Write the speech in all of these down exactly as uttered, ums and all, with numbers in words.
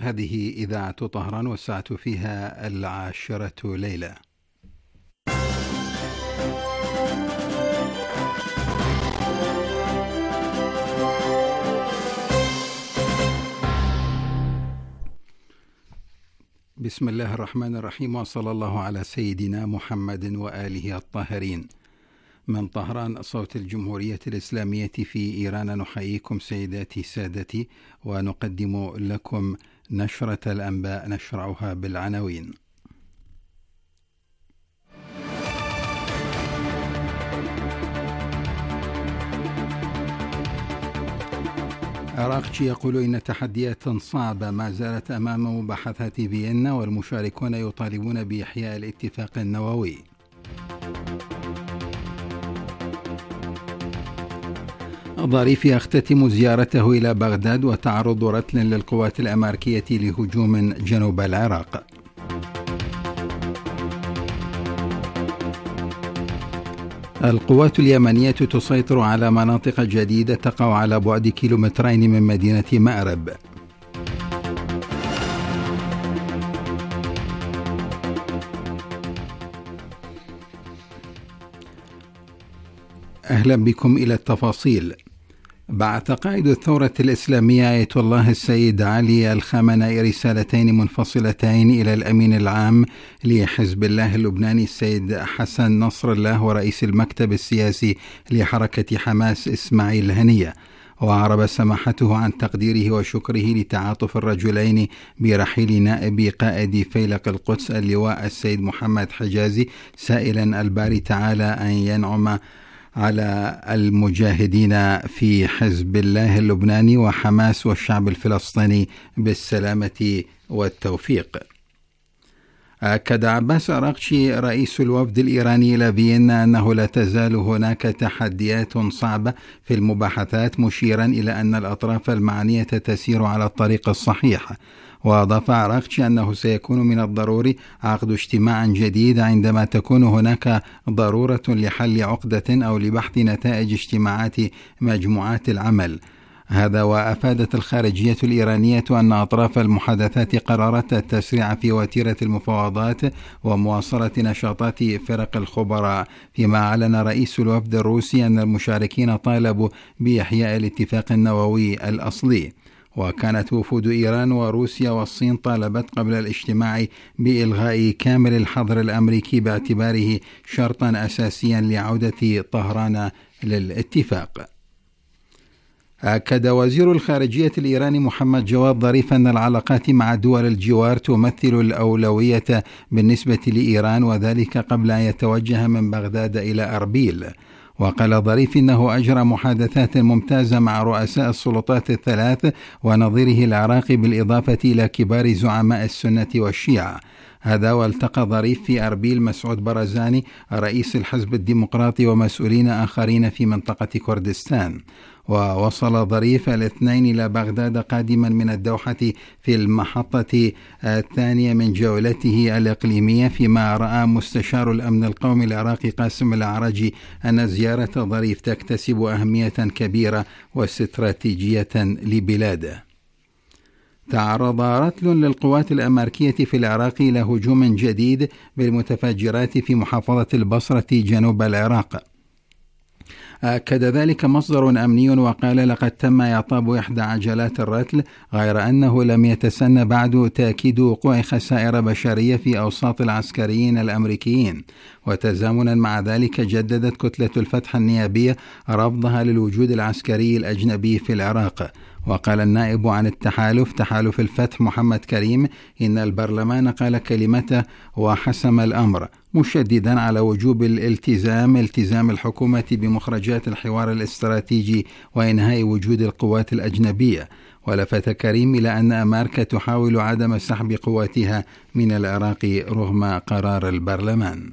هذه إذاعة طهران والساعة فيها العاشرة ليلة. بسم الله الرحمن الرحيم، وصلى الله على سيدنا محمد وآله الطاهرين. من طهران صوت الجمهورية الإسلامية في إيران نحييكم سيداتي سادتي، ونقدم لكم نشرة الأنباء نشرعها بالعناوين. أراغتشي يقول إن تحديات صعبة ما زالت أمام مباحثات فيينا، والمشاركون يطالبون بإحياء الاتفاق النووي. ظريف يختتم زيارته إلى بغداد، وتعرض رتل للقوات الأمريكية لهجوم جنوب العراق. القوات اليمنية تسيطر على مناطق جديدة تقع على بعد كيلومترين من مدينة مأرب. أهلا بكم إلى التفاصيل. بعث قائد الثورة الإسلامية آية الله السيد علي الخامنئي رسالتين منفصلتين إلى الأمين العام لحزب الله اللبناني السيد حسن نصر الله ورئيس المكتب السياسي لحركة حماس إسماعيل هنية، وأعرب سماحته عن تقديره وشكره لتعاطف الرجلين برحيل نائب قائد فيلق القدس اللواء السيد محمد حجازي، سائلا الباري تعالى أن ينعم على المجاهدين في حزب الله اللبناني وحماس والشعب الفلسطيني بالسلامة والتوفيق. أكد عباس أراغتشي رئيس الوفد الإيراني إلى فيينا أنه لا تزال هناك تحديات صعبة في المباحثات، مشيرا إلى أن الأطراف المعنية تسير على الطريق الصحيح. وأضاف أراغتشي أنه سيكون من الضروري عقد اجتماع جديد عندما تكون هناك ضرورة لحل عقدة أو لبحث نتائج اجتماعات مجموعات العمل. هذا وأفادت الخارجية الإيرانية أن أطراف المحادثات قررت التسريع في وتيرة المفاوضات ومواصلة نشاطات فرق الخبراء، فيما أعلن رئيس الوفد الروسي أن المشاركين طالبوا بإحياء الاتفاق النووي الأصلي. وكانت وفود إيران وروسيا والصين طالبت قبل الاجتماع بإلغاء كامل الحظر الأمريكي باعتباره شرطا أساسيا لعودة طهران للاتفاق. أكد وزير الخارجية الإيراني محمد جواد ظريف أن العلاقات مع دول الجوار تمثل الأولوية بالنسبة لإيران، وذلك قبل أن يتوجه من بغداد إلى أربيل. وقال ظريف إنه أجرى محادثات ممتازة مع رؤساء السلطات الثلاث ونظيره العراقي، بالإضافة إلى كبار زعماء السنة والشيعة. هذا والتقى ظريف في أربيل مسعود برزاني رئيس الحزب الديمقراطي ومسؤولين آخرين في منطقة كردستان. ووصل ظريف الاثنين إلى بغداد قادما من الدوحة في المحطة الثانية من جولته الإقليمية، فيما رأى مستشار الأمن القومي العراقي قاسم الأعرجي أن زيارة ظريف تكتسب أهمية كبيرة واستراتيجية لبلاده. تعرض رتل للقوات الأمريكية في العراق إلى هجوم جديد بالمتفجرات في محافظة البصرة جنوب العراق. أكد ذلك مصدر أمني وقال لقد تم إعطاب إحدى عجلات الرتل، غير أنه لم يتسنى بعد تأكيد وقوع خسائر بشرية في أوساط العسكريين الأمريكيين. وتزامنا مع ذلك جددت كتلة الفتح النيابية رفضها للوجود العسكري الأجنبي في العراق. وقال النائب عن التحالف تحالف الفتح محمد كريم إن البرلمان قال كلمته وحسم الأمر، مشددا على وجوب الالتزام التزام الحكومة بمخرجات الحوار الاستراتيجي وإنهاء وجود القوات الأجنبية. ولفت كريم إلى أن أمريكا تحاول عدم سحب قواتها من العراق رغم قرار البرلمان.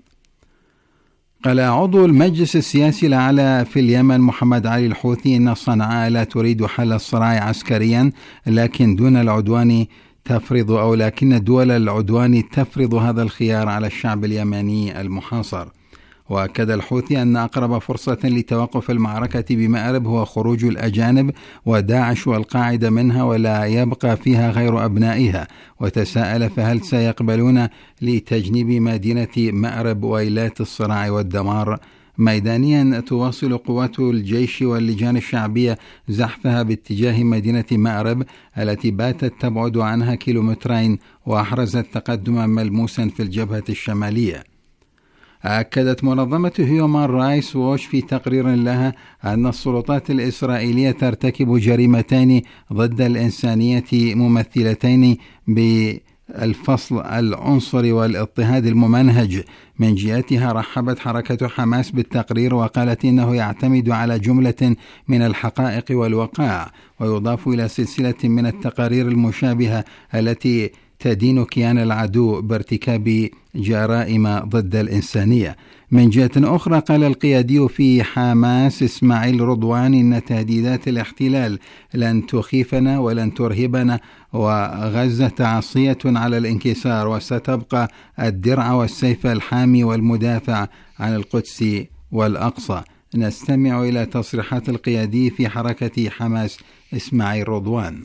قال عضو المجلس السياسي الأعلى في اليمن محمد علي الحوثي إن صنعاء لا تريد حل الصراع عسكريا، لكن دون العدوان تفرض أو لكن دول العدوان تفرض هذا الخيار على الشعب اليمني المحاصر. وأكد الحوثي أن أقرب فرصة لتوقف المعركة بمأرب هو خروج الأجانب وداعش والقاعدة منها ولا يبقى فيها غير أبنائها، وتساءل فهل سيقبلون لتجنيب مدينة مأرب ويلات الصراع والدمار؟ ميدانيا تواصل قوات الجيش واللجان الشعبية زحفها باتجاه مدينة مأرب التي باتت تبعد عنها كيلومترين وأحرزت تقدما ملموسا في الجبهة الشمالية. أكدت منظمة هيومان رايتس ووتش في تقرير لها أن السلطات الإسرائيلية ترتكب جريمتين ضد الإنسانية ممثلتين بالفصل العنصري والاضطهاد الممنهج. من جهتها رحبت حركة حماس بالتقرير وقالت إنه يعتمد على جملة من الحقائق والوقائع، ويضاف إلى سلسلة من التقارير المشابهة التي تدين كيان العدو بارتكاب جرائم ضد الإنسانية. من جهة أخرى قال القيادي في حماس إسماعيل رضوان إن تهديدات الاحتلال لن تخيفنا ولن ترهبنا، وغزة عصية على الانكسار وستبقى الدرع والسيف الحامي والمدافع عن القدس والأقصى. نستمع إلى تصريحات القيادي في حركة حماس إسماعيل رضوان.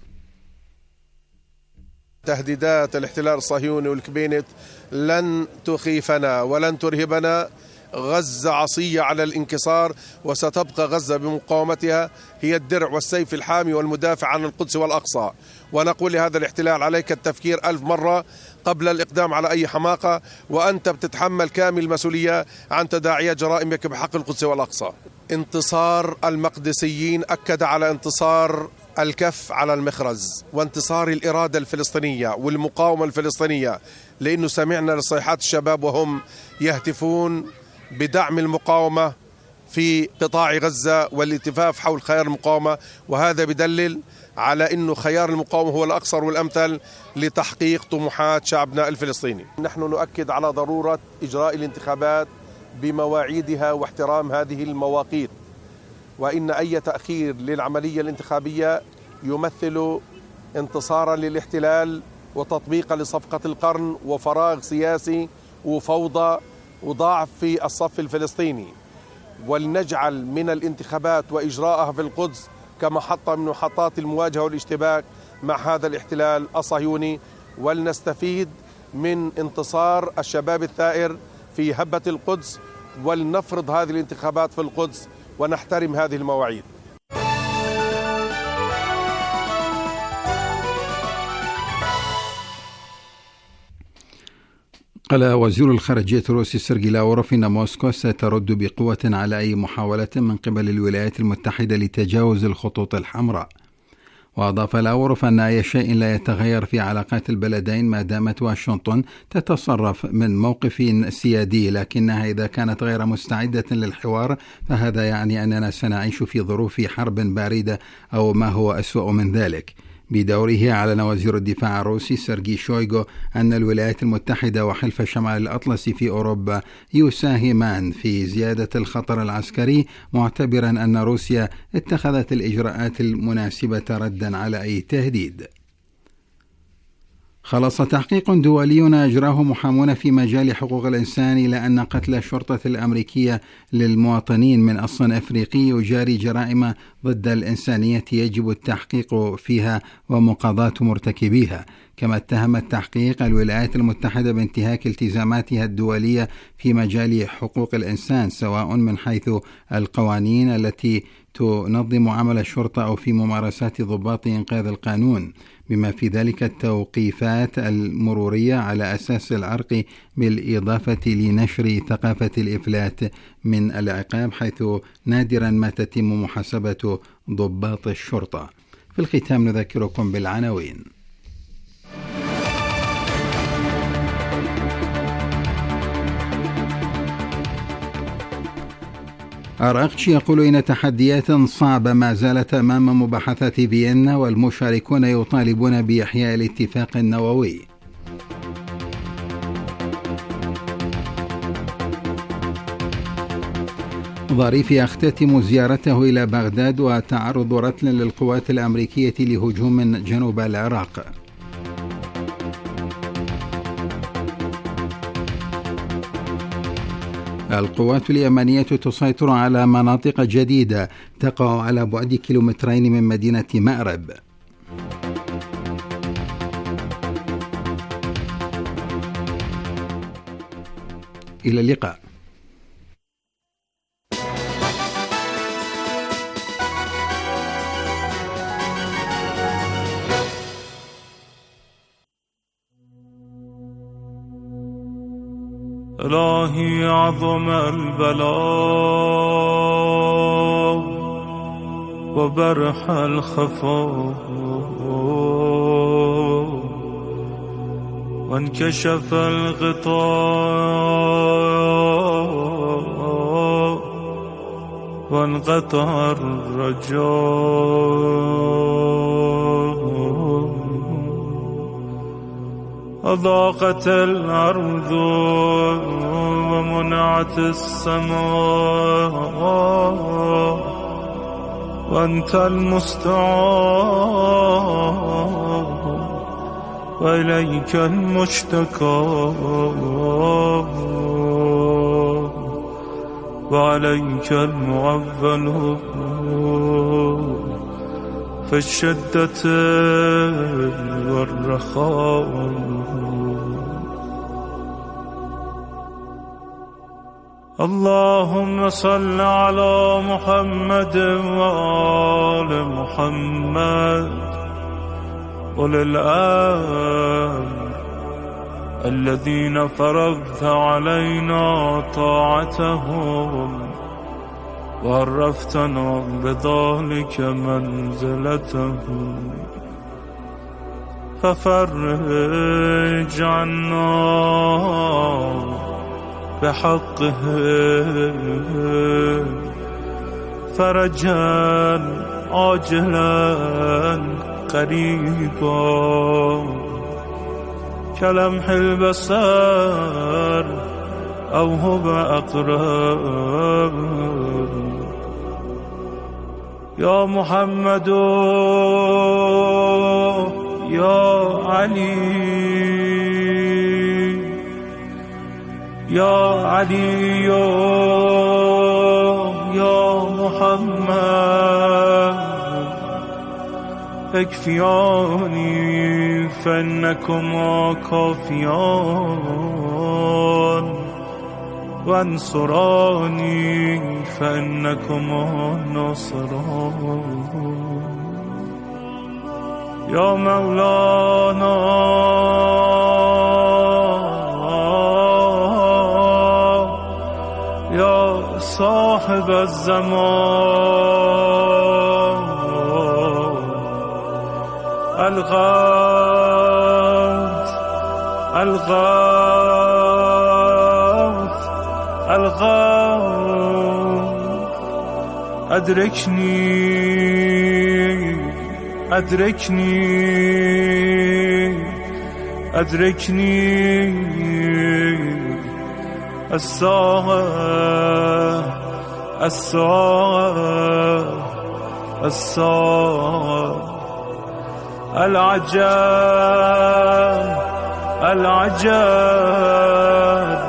تهديدات الاحتلال الصهيوني والكبينت لن تخيفنا ولن ترهبنا. غزة عصية على الانكسار، وستبقى غزة بمقاومتها هي الدرع والسيف الحامي والمدافع عن القدس والأقصى. ونقول لهذا الاحتلال عليك التفكير ألف مرة قبل الإقدام على أي حماقة، وأنت بتتحمل كامل المسؤولية عن تداعيات جرائمك بحق القدس والأقصى. انتصار المقدسيين أكد على انتصار الكف على المخرز وانتصار الإرادة الفلسطينية والمقاومة الفلسطينية، لأنه سمعنا لصيحات الشباب وهم يهتفون بدعم المقاومة في قطاع غزة والالتفاف حول خيار المقاومة، وهذا بدلل على أنه خيار المقاومة هو الأقصر والأمثل لتحقيق طموحات شعبنا الفلسطيني. نحن نؤكد على ضرورة إجراء الانتخابات بمواعيدها واحترام هذه المواقيت، وإن أي تأخير للعملية الانتخابية يمثل انتصارا للاحتلال وتطبيقا لصفقة القرن وفراغ سياسي وفوضى وضعف في الصف الفلسطيني. ولنجعل من الانتخابات وإجراءها في القدس كمحطة من محطات المواجهة والاشتباك مع هذا الاحتلال الصهيوني، ولنستفيد من انتصار الشباب الثائر في هبة القدس، ولنفرض هذه الانتخابات في القدس ونحترم هذه المواعيد. قال وزير الخارجية الروسي سيرجي لاوروف إن موسكو سترد بقوة على أي محاولة من قبل الولايات المتحدة لتجاوز الخطوط الحمراء. وأضاف لاوروف أن أي شيء لا يتغير في علاقات البلدين ما دامت واشنطن تتصرف من موقف سيادي، لكنها إذا كانت غير مستعدة للحوار فهذا يعني أننا سنعيش في ظروف حرب باردة أو ما هو أسوأ من ذلك. بدوره أعلن وزير الدفاع الروسي سيرجي شويغو أن الولايات المتحدة وحلف شمال الأطلسي في أوروبا يساهمان في زيادة الخطر العسكري، معتبرا أن روسيا اتخذت الإجراءات المناسبة ردا على أي تهديد. خلص تحقيق دولي أجراه محامون في مجال حقوق الإنسان إلى أن قتل الشرطة الأمريكية للمواطنين من أصل أفريقي يجاري جرائم ضد الإنسانية يجب التحقيق فيها ومقاضاة مرتكبيها. كما اتهم التحقيق الولايات المتحدة بانتهاك التزاماتها الدولية في مجال حقوق الإنسان، سواء من حيث القوانين التي تنظم عمل الشرطة أو في ممارسات ضباط إنقاذ القانون، بما في ذلك التوقيفات المرورية على أساس العرق، بالإضافة لنشر ثقافة الإفلات من العقاب، حيث نادرا ما تتم محاسبة ضباط الشرطة. في الختام نذكركم بالعناوين. أراغتشي يقول إن تحديات صعبة ما زالت أمام مباحثات فيينا، والمشاركون يطالبون بإحياء الاتفاق النووي. ظريف يختتم زيارته إلى بغداد وتعرض رتل للقوات الأمريكية لهجوم جنوب العراق. القوات اليمنية تسيطر على مناطق جديدة تقع على بعد كيلومترين من مدينة مأرب. إلى اللقاء. إلهي عظم البلاء وبرح الخفاء وانكشف الغطاء وانقطع الرجاء أضاقت الأرض ومنعت السماء وأنت المستعان وإليك المشتكى وعليك المعول في الشدة والرخاء. اللهم صل على محمد وآل محمد أولي الأمر الذين فرضت علينا طاعتهم وعرفتنا بذلك منزلتهم، ففرج عنا بحقهم فرجا عاجلا قريبا كلمح البصر أو هو أقرب. يا محمد يا علي يا علي يا محمد اكفياني فإنكما كافيان وانصراني فإنكما ناصران. يا مولانا يا صاحب الزمان الغوث الغوث الغوث أدركني أدركني أدركني الساعة الساعة الساعة العجاب العجاب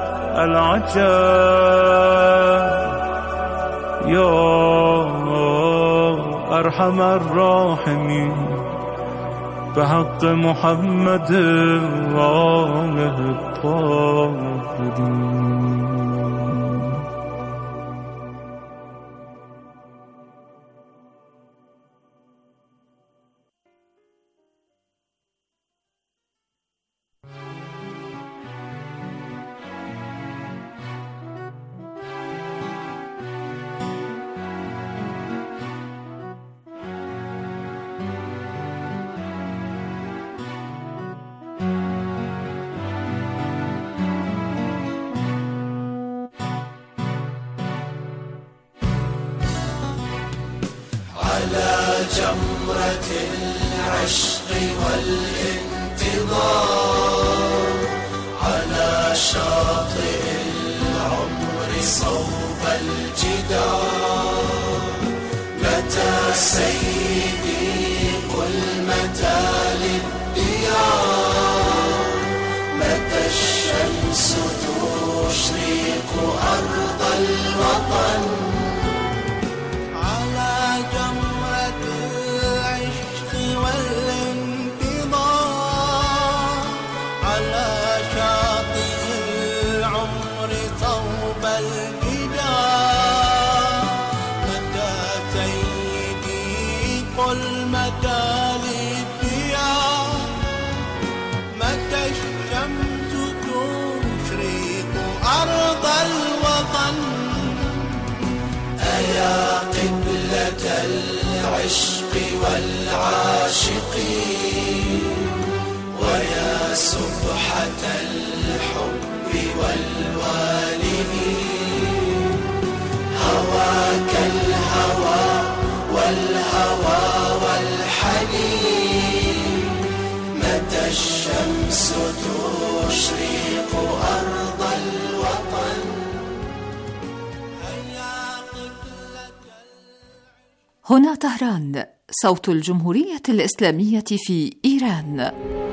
العجاب. يا أرحم الراحمين بحق محمد وآله الطاهرين. على جمرة العشق والانتظار على شاطئ العمر صوب الجدار. متى سيدي قل متى للديار، متى الشمس تشرق أرض الوطن على جمرة العشق والانتظار على شاطئ العمر صوب الجدار متى سيدي قل متى للديار متى الشمس تشرق أرض الوطن أيا قبلة العشق والعاشقين ويا سبحة الحب والوالدين هواك الهوى والهوى والحنين متى الشمس تشرق أرض الوطن. هنا طهران، صوت الجمهورية الإسلامية في إيران.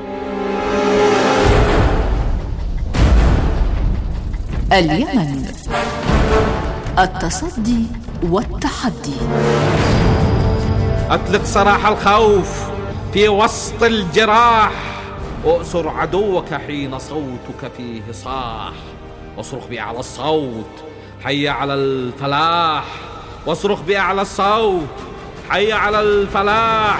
اليمن، التصدي والتحدي. أطلق سراح الخوف في وسط الجراح، أؤسر عدوك حين صوتك فيه صاح، واصرخ بأعلى الصوت حي على الفلاح، واصرخ بأعلى الصوت حي على الفلاح.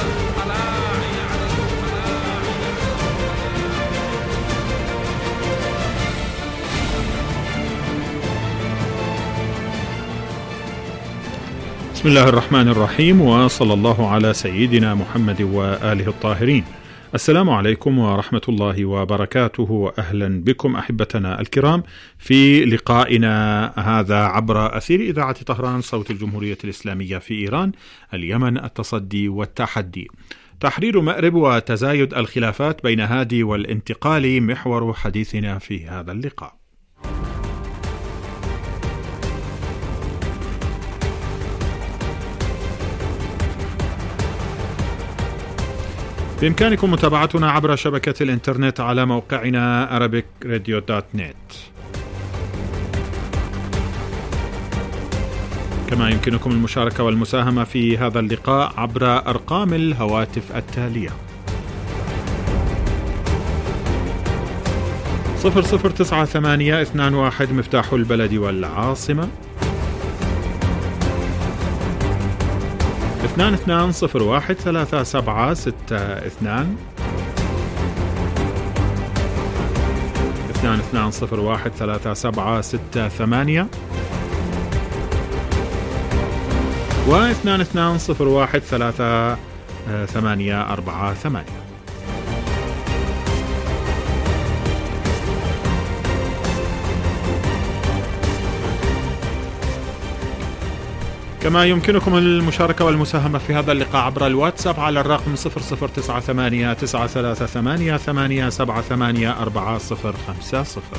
بسم الله الرحمن الرحيم، وصلى الله على سيدنا محمد وآله الطاهرين. السلام عليكم ورحمة الله وبركاته، وأهلا بكم أحبتنا الكرام في لقائنا هذا عبر أثير إذاعة طهران صوت الجمهورية الإسلامية في إيران. اليمن، التصدي والتحدي. تحرير مأرب وتزايد الخلافات بين هادي والانتقالي محور حديثنا في هذا اللقاء. بإمكانكم متابعتنا عبر شبكة الإنترنت على موقعنا arabic radio dot net. كما يمكنكم المشاركة والمساهمة في هذا اللقاء عبر أرقام الهواتف التالية: صفر صفر تسعة ثمانية اثنان واحد مفتاح البلد والعاصمة، اثنان اثنان صفر واحد ثلاثة سبعة ستة اثنان، اثنان اثنان صفر واحد ثلاثة سبعة ستة ثمانية، واثنان اثنان صفر واحد ثلاثة ثمانية أربعة ثمانية. كما يمكنكم المشاركة والمساهمة في هذا اللقاء عبر الواتساب على الرقم صفر صفر تسعة ثمانية تسعة ثلاثة ثمانية ثمانية سبعة ثمانية أربعة صفر خمسة صفر.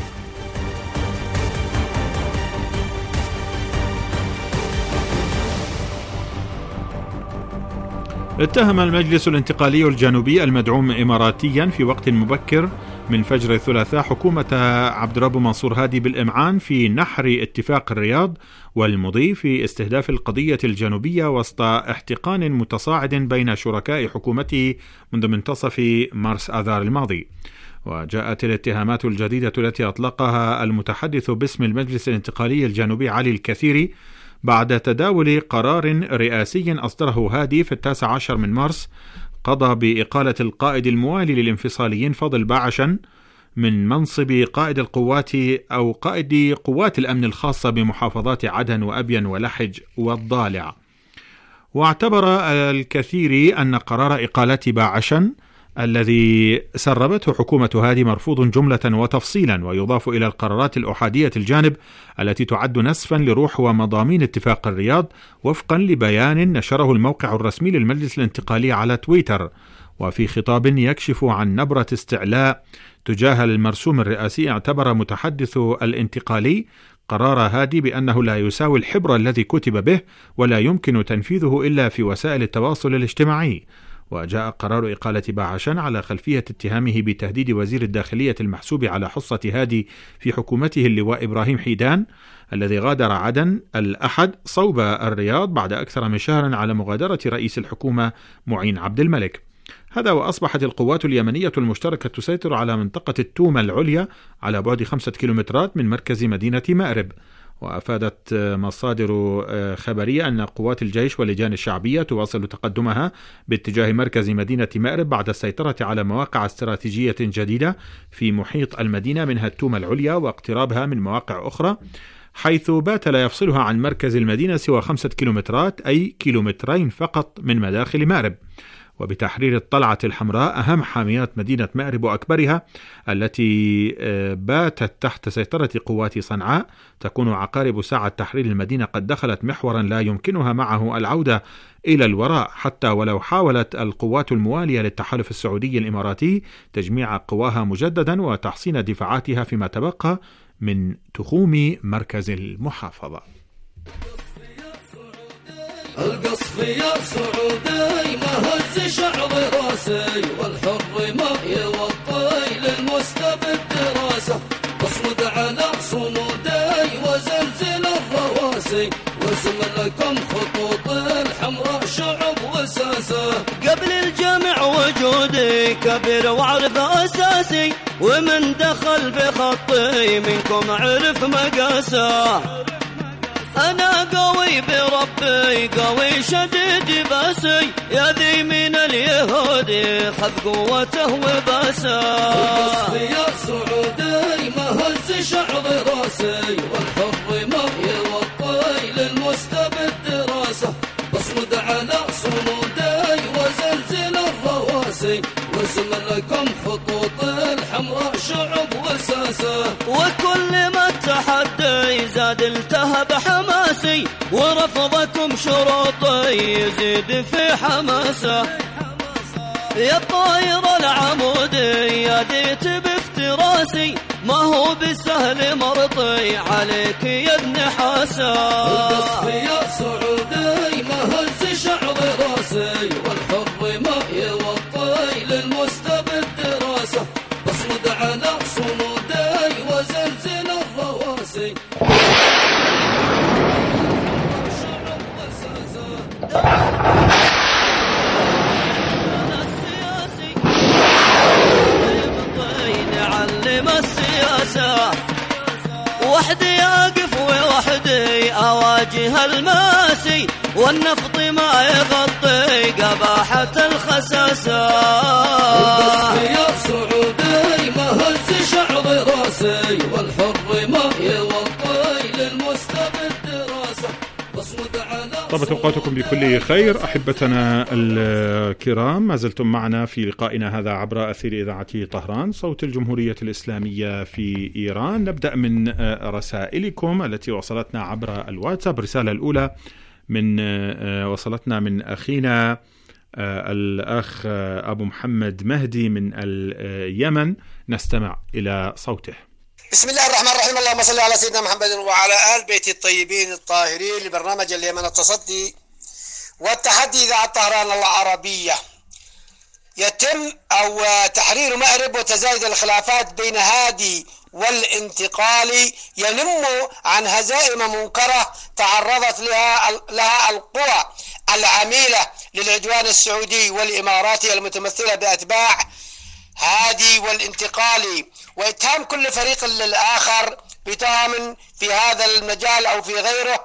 اتهم المجلس الانتقالي الجنوبي المدعوم إماراتيا في وقت مبكر من فجر الثلاثاء حكومة عبد الرب منصور هادي بالإمعان في نحر اتفاق الرياض والمضي في استهداف القضية الجنوبية وسط احتقان متصاعد بين شركاء حكومته منذ منتصف مارس آذار الماضي. وجاءت الاتهامات الجديدة التي أطلقها المتحدث باسم المجلس الانتقالي الجنوبي علي الكثيري بعد تداول قرار رئاسي أصدره هادي في التاسع عشر من مارس قضى بإقالة القائد الموالي للانفصاليين فاضل باعشا من منصب قائد القوات أو قائد قوات الأمن الخاصة بمحافظات عدن وأبين ولحج والضالع. واعتبر الكثير أن قرار إقالة باعشا الذي سربته حكومة هادي مرفوض جملة وتفصيلا، ويضاف إلى القرارات الأحادية الجانب التي تعد نسفا لروح ومضامين اتفاق الرياض وفقا لبيان نشره الموقع الرسمي للمجلس الانتقالي على تويتر. وفي خطاب يكشف عن نبرة استعلاء تجاه المرسوم الرئاسي، اعتبر متحدث الانتقالي قرار هادي بأنه لا يساوي الحبر الذي كتب به ولا يمكن تنفيذه إلا في وسائل التواصل الاجتماعي. وجاء قرار إقالة باعشان على خلفية اتهامه بتهديد وزير الداخلية المحسوب على حصة هادي في حكومته اللواء إبراهيم حيدان الذي غادر عدن الأحد صوب الرياض بعد أكثر من شهر على مغادرة رئيس الحكومة معين عبد الملك. هذا وأصبحت القوات اليمنية المشتركة تسيطر على منطقة التومة العليا على بعد خمسة كيلومترات من مركز مدينة مأرب. وأفادت مصادر خبرية أن قوات الجيش واللجان الشعبية تواصل تقدمها باتجاه مركز مدينة مأرب بعد السيطرة على مواقع استراتيجية جديدة في محيط المدينة منها التومة العليا واقترابها من مواقع أخرى، حيث بات لا يفصلها عن مركز المدينة سوى خمسة كيلومترات أي كيلومترين فقط من مداخل مأرب. وبتحرير الطلعة الحمراء أهم حاميات مدينة مأرب وأكبرها التي باتت تحت سيطرة قوات صنعاء، تكون عقارب ساعة تحرير المدينة قد دخلت محورا لا يمكنها معه العودة إلى الوراء حتى ولو حاولت القوات الموالية للتحالف السعودي الإماراتي تجميع قواها مجددا وتحصين دفاعاتها فيما تبقى من تخوم مركز المحافظة. القصف يا سعودي ما هز شعر راسي والحر ما يوطي للمستبد راسه، اصمد على صمودي وزلزل الرواسي واسم لكم خطوط الحمراء شعب وساسه. قبل الجمع وجودي كبير واعرف اساسي ومن دخل بخطي منكم عرف مقاسه. أنا قوي بربي قوي شديد باسي يا ذي من اليهود خذ قوته وباسه. القصف يا سعودي ما هز شعر راسي والحر ما يوطي للمستبد راسه، اصمد على صمودي وزلزل الرواسي واسم لكم خطوط الحمراء شعب وساسه. وكل ما التحدي زاد التهب حماسي ورفضكم شروطي يزيد في حماسه. يا طاير العمودي يا ديت بافتراسي ما هو بالسهل مرطي عليك يا ابن حاسه. القصف يا سعودي ما هز شعر راسي والحر ما يوطي للمستبد راسه، اصمد على صمودي وزلزل الرواسي. نعلم السياسة وحدي أقف ووحدي أواجه الماسي والنفط ما يغطي قباحة الخساسة. القصف يا سعودي ما هز شعر راسي والحر ما يوطي للمستبد راسه اصمد على. طابت أوقاتكم بكل خير أحبتنا الكرام، ما زلتم معنا في لقائنا هذا عبر أثير إذاعة طهران صوت الجمهورية الإسلامية في إيران. نبدأ من رسائلكم التي وصلتنا عبر الواتساب. الرسالة الأولى من وصلتنا من أخينا الأخ أبو محمد مهدي من اليمن، نستمع إلى صوته. بسم الله الرحمن الرحيم، اللهم صل على سيدنا محمد وعلى آل بيت الطيبين الطاهرين. لبرنامج اليمن التصدي والتحدي إذاعة طهران العربية. يتم أو تحرير مأرب وتزايد الخلافات بين هادي والانتقالي ينم عن هزائم منكرة تعرضت لها لها القوى العميلة للعدوان السعودي والإماراتي المتمثلة بأتباع هادي والانتقالي، واتهام كل فريق للآخر بتهم في هذا المجال أو في غيره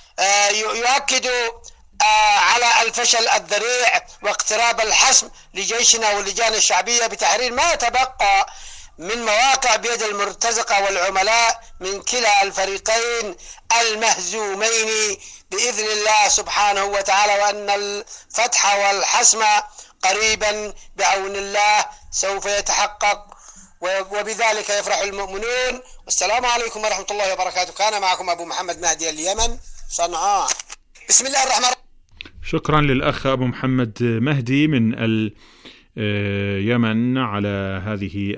يؤكد على الفشل الذريع واقتراب الحسم لجيشنا واللجان الشعبية بتحرير ما يتبقى من مواقع بيد المرتزقة والعملاء من كلا الفريقين المهزومين بإذن الله سبحانه وتعالى، وأن الفتح والحسم قريبا بعون الله سوف يتحقق وبذلك يفرح المؤمنون. والسلام عليكم ورحمة الله وبركاته. كان معكم أبو محمد مهدي اليمن صنعاء. بسم الله الرحمن الرحيم. شكرا للأخ أبو محمد مهدي من اليمن على هذه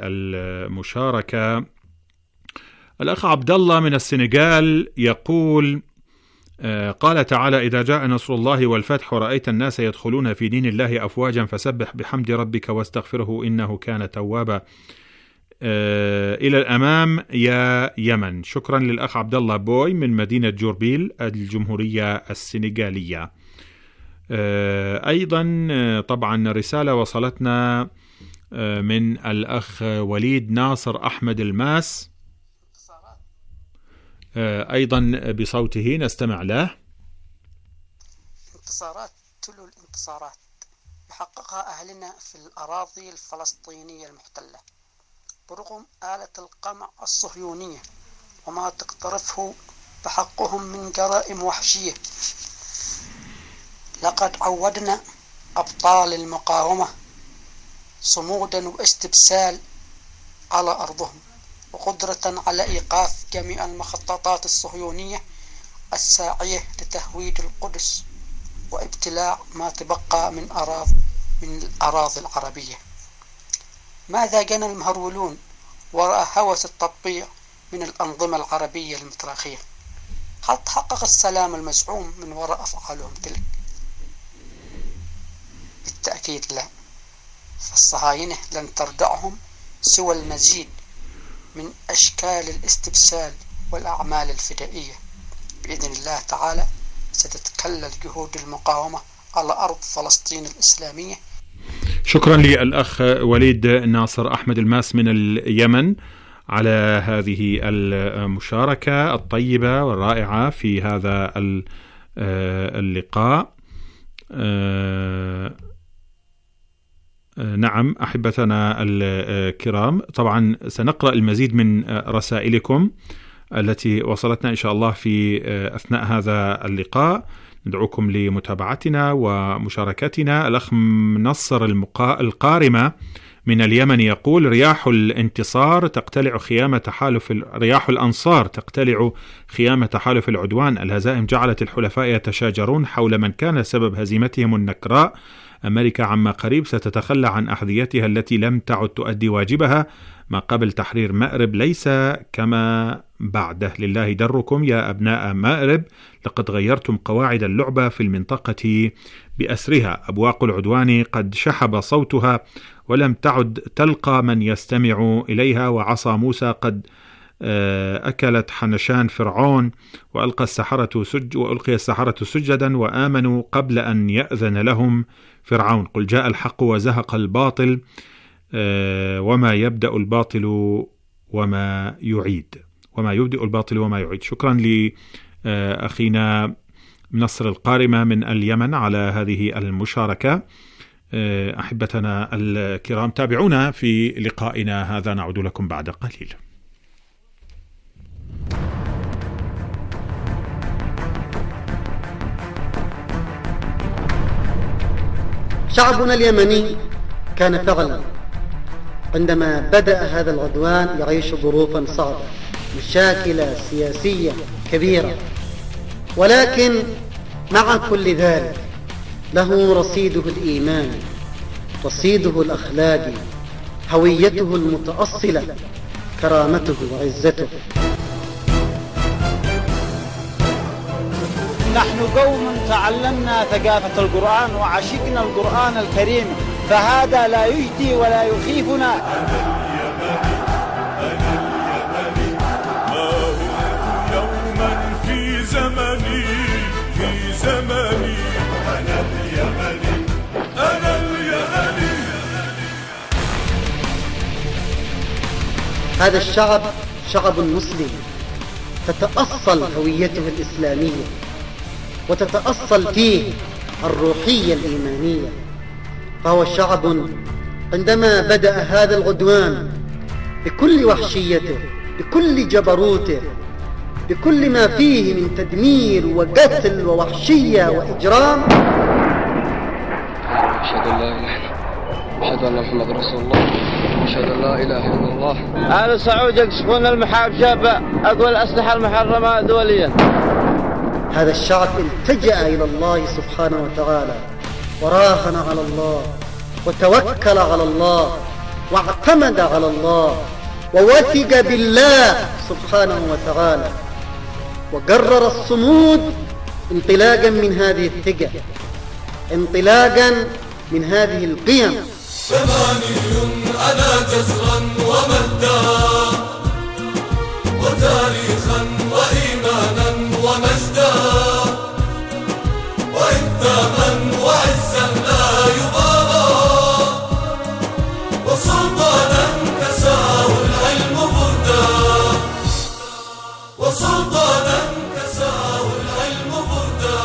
المشاركة. الأخ عبد الله من السنغال يقول قال تعالى: إذا جاء نصر الله والفتح ورأيت الناس يدخلون في دين الله أفواجا فسبح بحمد ربك واستغفره إنه كان توابا. إلى الأمام يا يمن. شكرا للأخ عبد الله بوي من مدينة جوربيل الجمهورية السنغالية. أيضا طبعا رسالة وصلتنا من الأخ وليد ناصر أحمد الماس، أيضا بصوته نستمع له. انتصارات تلو الانتصارات يحققها أهلنا في الأراضي الفلسطينية المحتلة برغم آلة القمع الصهيونية وما تقترفه بحقهم من جرائم وحشية. لقد عودنا أبطال المقاومة صمودا واستبسال على أرضهم وقدرة على إيقاف جميع المخططات الصهيونية الساعية لتهويد القدس وابتلاع ما تبقى من أراضي من الأراضي العربية. ماذا جنى المهرولون وراء هوس التطبيع من الأنظمة العربية المتراخية؟ هل تحقق السلام المزعوم من وراء أفعالهم تلك؟ بالتأكيد لا، فالصهاينة لن تردعهم سوى المزيد من أشكال الاستبسال والأعمال الفدائية. بإذن الله تعالى ستتكلل جهود المقاومة على أرض فلسطين الإسلامية. شكرا للأخ وليد ناصر أحمد الماس من اليمن على هذه المشاركة الطيبة والرائعة في هذا اللقاء. نعم أحبتنا الكرام، طبعا سنقرأ المزيد من رسائلكم التي وصلتنا إن شاء الله في أثناء هذا اللقاء. ندعوكم لمتابعتنا ومشاركتنا. الأخ منصر القارمة من اليمن يقول: رياح الانتصار تقتلع خيام تحالف رياح الأنصار تقتلع خيام تحالف العدوان. الهزائم جعلت الحلفاء يتشاجرون حول من كان سبب هزيمتهم النكراء. أمريكا عما قريب ستتخلى عن أحذيتها التي لم تعد تؤدي واجبها. ما قبل تحرير مأرب ليس كما بعده. لله دركم يا أبناء مأرب، لقد غيرتم قواعد اللعبة في المنطقة بأسرها. أبواق العدوان قد شحب صوتها ولم تعد تلقى من يستمع إليها. وعصا موسى قد أكلت حنشان فرعون وألقى السحرة سج وألقي السحرة سجدا وآمنوا قبل أن يأذن لهم فرعون. قل جاء الحق وزهق الباطل وما يبدأ الباطل وما يعيد وما يبدأ الباطل وما يعيد. شكرا لأخينا منصر القارمة من اليمن على هذه المشاركة. أحبتنا الكرام، تابعونا في لقائنا هذا، نعود لكم بعد قليل. شعبنا اليمني كان فعلا عندما بدأ هذا العدوان يعيش ظروفا صعبة، مشاكل سياسية كبيرة، ولكن مع كل ذلك له رصيده الإيماني، رصيده الأخلاقي، هويته المتأصلة، كرامته وعزته. نحن قوم تعلمنا ثقافة القرآن وعشقنا القرآن الكريم، فهذا لا يجدي ولا يخيفنا. ما هم يوما في زمني في زمني أنا اليمني أنا اليمني. هذا الشعب شعب مسلم، تتأصل هويته الإسلامية وتتأصل فيه الروحية الإيمانية. فهو شعب عندما بدأ هذا العدوان بكل وحشيته، بكل جبروته، بكل ما فيه من تدمير وقتل ووحشية وإجرام، أشهد أن لا إله إلا الله، أشهد أن محمد رسول الله، أشهد أن لا إله إلا الله. أهل سعود يقصفون المحاب شابة، أقوى الأسلحة المحرمة دوليا. هذا الشعب التجأ إلى الله سبحانه وتعالى وراهن على الله وتوكل على الله واعتمد على الله ووثق بالله سبحانه وتعالى، وقرر الصمود انطلاقا من هذه الثقة، انطلاقا من هذه القيم. ثماني أنا جزرا ومدا وتاريخا وإيمانا ومجدا وإنتاما وعزا لا يبالى وسلطانا كساه العلم بردا وسلطانا كساه العلم بردا.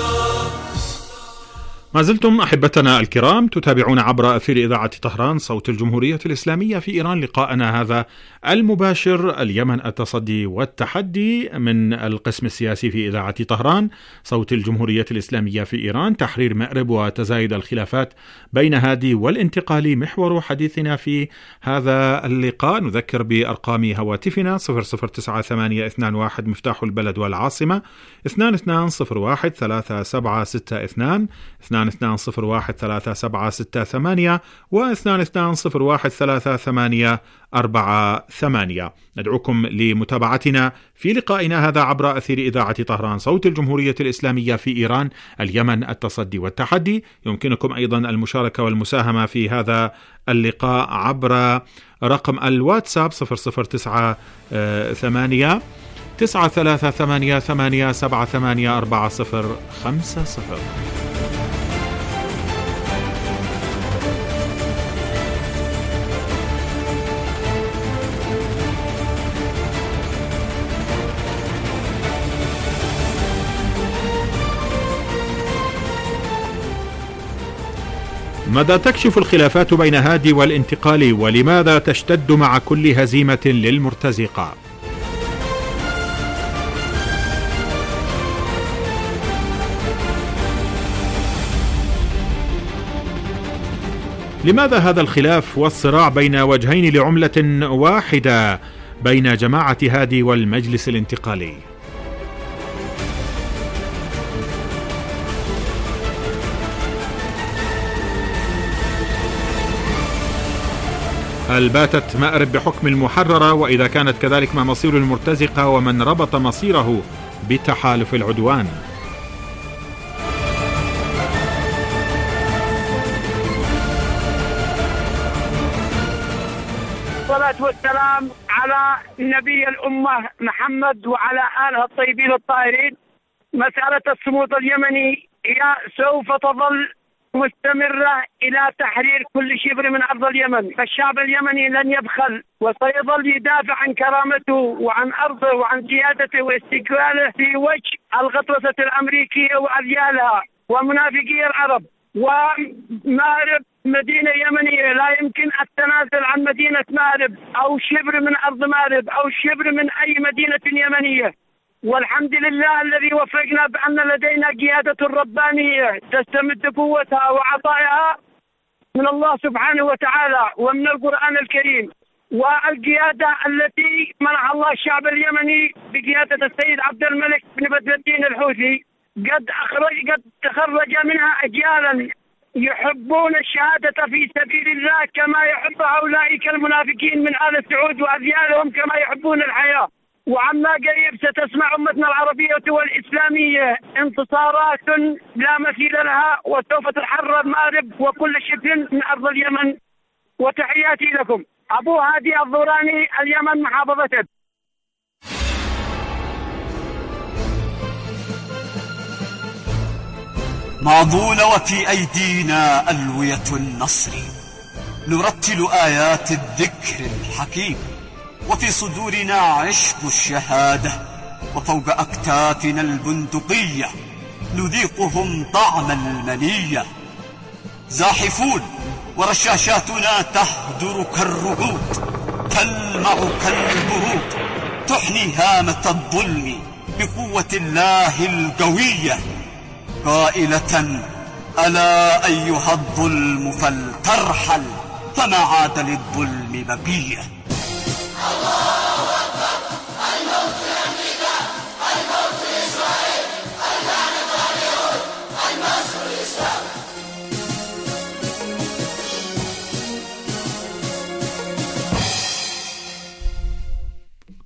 ما زلتم أحبتنا الكرام تتابعون عبر أثير إذاعة طهران صوت الجمهورية الإسلامية في إيران لقاءنا هذا المباشر اليمن التصدي والتحدي من القسم السياسي في إذاعة طهران صوت الجمهورية الإسلامية في إيران، تحرير مأرب وتزايد الخلافات بين هادي والانتقالي محور حديثنا في هذا اللقاء. نذكر بأرقام هواتفنا صفر صفر تسعة ثمانية اثنان واحد مفتاح البلد والعاصمة اثنان اثنان صفر واحد ثلاثة سبعة ستة اثنان اثنان اثنان صفر واحد ثلاثة سبعة ستة ثمانية واثنان اثنان صفر واحد ثلاثة ثمانية أربعة ثمانية. ندعوكم لمتابعتنا في لقائنا هذا عبر أثير إذاعة طهران صوت الجمهورية الإسلامية في إيران اليمن التصدي والتحدي. يمكنكم أيضا المشاركة والمساهمة في هذا اللقاء عبر رقم الواتساب صفر صفر تسعة ثمانية تسعة ثلاثة ثمانية ثمانية سبعة ثمانية أربعة صفر خمسة صفر. ماذا تكشف الخلافات بين هادي والانتقالي، ولماذا تشتد مع كل هزيمة للمرتزقة؟ لماذا هذا الخلاف والصراع بين وجهين لعملة واحدة بين جماعة هادي والمجلس الانتقالي؟ هل باتت مأرب بحكم المحررة؟ وإذا كانت كذلك ما مصير المرتزقة ومن ربط مصيره بتحالف العدوان؟ والصلاة والسلام على نبي الأمة محمد وعلى آله الطيبين الطاهرين. مسألة الصمود اليمني هي سوف تظل مستمرة إلى تحرير كل شبر من أرض اليمن، فالشعب اليمني لن يبخل وسيظل يدافع عن كرامته وعن أرضه وعن سيادته واستقلاله في وجه الغطرسة الأمريكية وأذيالها ومنافقي العرب. ومأرب مدينة يمنية، لا يمكن التنازل عن مدينة مأرب أو شبر من أرض مأرب أو شبر من أي مدينة يمنية. والحمد لله الذي وفقنا بأن لدينا قيادة ربانية تستمد قوتها وعطائها من الله سبحانه وتعالى ومن القرآن الكريم، والقيادة التي منح الله الشعب اليمني بقيادة السيد عبد الملك بن بدر الدين الحوثي قد أخرج قد تخرج منها أجيالا يحبون الشهادة في سبيل الله كما يحب أولئك المنافقين من آل سعود وأذيالهم كما يحبون الحياة. وعما قريب ستسمع أمتنا العربية والإسلامية انتصارات لا مثيل لها، وسوف تحرر مأرب وكل شبر من أرض اليمن. وتحياتي لكم. أبو هادي الضوراني، اليمن، محافظة إب. ماضون وفي أيدينا ألوية النصر، نرتل آيات الذكر الحكيم، وفي صدورنا عشق الشهادة، وفوق أكتافنا البندقية نذيقهم طعم المنية. زاحفون ورشاشاتنا تهدر كالرعود، تلمع كالبرود، تحني هامة الظلم بقوة الله القوية، قائلة: ألا أيها الظلم فلترحل، فما عاد للظلم بقية. الله أكبر. الموت لأمريكا، الموت لإسرائيل، اللعنة على اليهود، النصر للإسلام.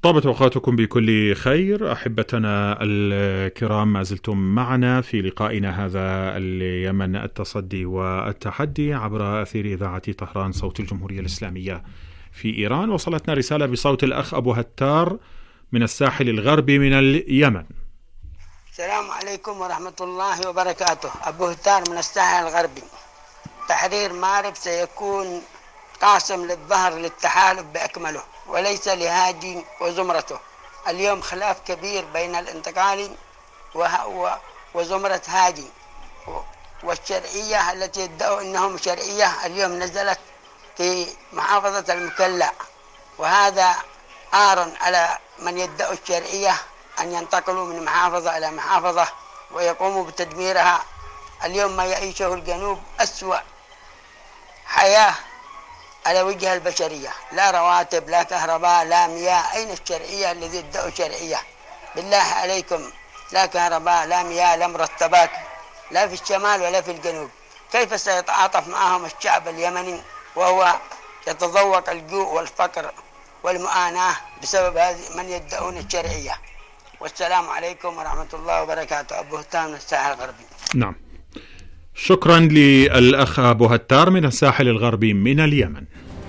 طابت أوقاتكم بكل خير. أحبتنا الكرام، ما زلتم معنا في لقائنا هذا اليمن التصدي والتحدي عبر أثير إذاعة طهران صوت الجمهورية الإسلامية في إيران. وصلتنا رسالة بصوت الأخ أبو هتار من الساحل الغربي من اليمن. السلام عليكم ورحمة الله وبركاته. أبو هتار من الساحل الغربي. تحرير مارب سيكون قاسم للظهر للتحالف بأكمله وليس لهادي وزمرته. اليوم خلاف كبير بين الانتقالي وزمرة هادي، والشرعية التي يدعوا أنهم شرعية اليوم نزلت في محافظة المكلا، وهذا آر على من يدعوا الشرعية أن ينتقلوا من محافظة إلى محافظة ويقوموا بتدميرها. اليوم ما يعيشه الجنوب أسوأ حياة على وجه البشرية، لا رواتب لا كهرباء لا مياه. أين الشرعية الذي يدعوا شرعية؟ بالله عليكم، لا كهرباء لا مياه لا مرتبات، لا في الشمال ولا في الجنوب. كيف سيتعاطف معهم الشعب اليمني وهو يتذوق الجوع والفقر والمعاناة بسبب هذه من يدعون الشرعية؟ والسلام عليكم ورحمة الله وبركاته. أبو هتار من الساحل الغربي. نعم، شكرا للأخ أبو هتار من الساحل الغربي من اليمن.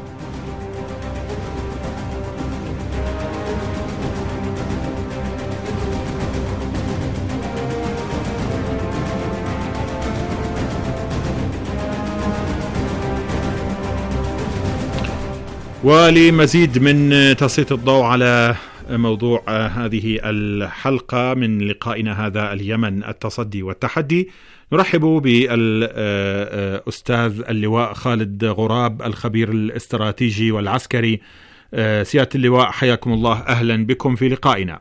ولمزيد من تسليط الضوء على موضوع هذه الحلقة من لقائنا هذا اليمن التصدي والتحدي، نرحب بالأستاذ اللواء خالد غراب الخبير الاستراتيجي والعسكري. سيادة اللواء، حياكم الله، أهلا بكم في لقائنا.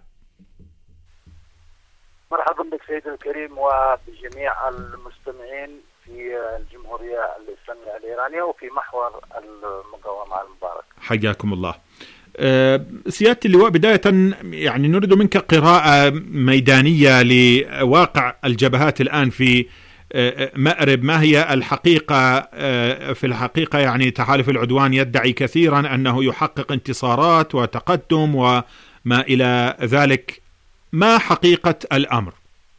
مرحبا بك سيدي الكريم وبجميع المستمعين في الجمهورية الإسلامية الإيرانية وفي محور المقاومة المبارك. حياكم الله. سيادة اللواء، بداية يعني نريد منك قراءة ميدانية لواقع الجبهات الآن في مأرب. ما هي الحقيقة؟ في الحقيقة يعني تحالف العدوان يدعي كثيرا أنه يحقق انتصارات وتقدم وما إلى ذلك. ما حقيقة الأمر؟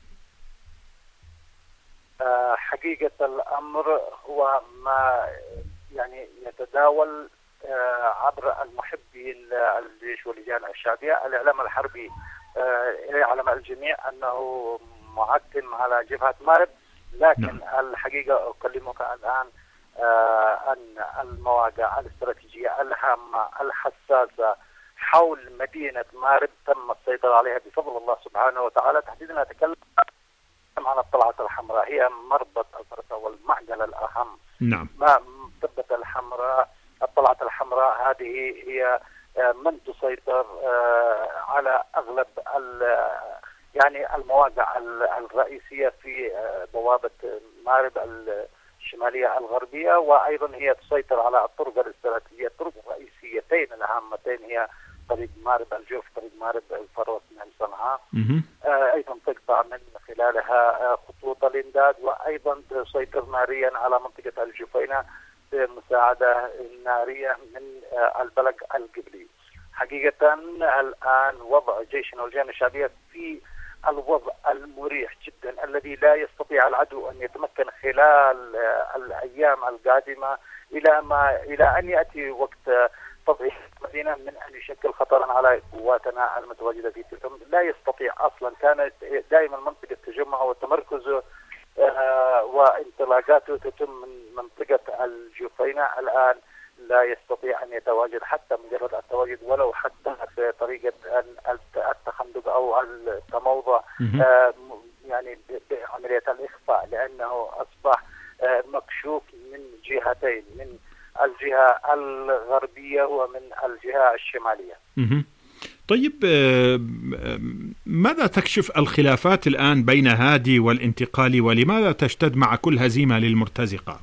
حقيقة الأمر هو ما يعني يتداول عبر المحبين الجيش واللجان الشعبية. الإعلام الحربي يعلم الجميع أنه معتم على جبهة مأرب، لكن نعم. الحقيقة أكلمك الآن أن المواقع الاستراتيجية الهامة الحساسة حول مدينة مأرب تم السيطرة عليها بفضل الله سبحانه وتعالى. تحديدا أتكلم عن الطلعة الحمراء، هي مربط الفرصة والمعقل الأهم. نعم. ما الطلعة الحمراء الطلعة الحمراء هذه هي من تسيطر على أغلب يعني المواقع الرئيسية في بوابة مأرب الشمالية الغربية، وأيضا هي تسيطر على الطرق الاستراتيجية. الطرق الرئيسيتين الهامتين هي طريق مأرب الجوف، طريق مأرب الفروس من صنعاء، أيضا تقطع من خلالها خطوط الإمداد، وأيضا تسيطر ناريا على منطقة الجفينة بمساعدة نارية من البلق القبلي. حقيقة الآن وضع جيشنا واللجان الشعبية في الوضع المريح جدا الذي لا يستطيع العدو أن يتمكن خلال الأيام القادمة إلى ما إلى أن يأتي وقت تضعيف المدينة من أن يشكل خطرا على قواتنا المتواجدة في تلك. لا يستطيع أصلا. كانت دائما منطقة تجمع والتمركز آه وانطلاقاته تتم من منطقة الجفينة. الآن لا يستطيع أن يتواجد، حتى مجرد التواجد ولو حتى في طريقة التخندق أو التموضع آه يعني بعملية الإخفاء، لأنه أصبح آه مكشوف من جهتين، من الجهة الغربية ومن الجهة الشمالية. طيب، ماذا تكشف الخلافات الآن بين هادي والانتقالي، ولماذا تشتد مع كل هزيمة للمرتزقة؟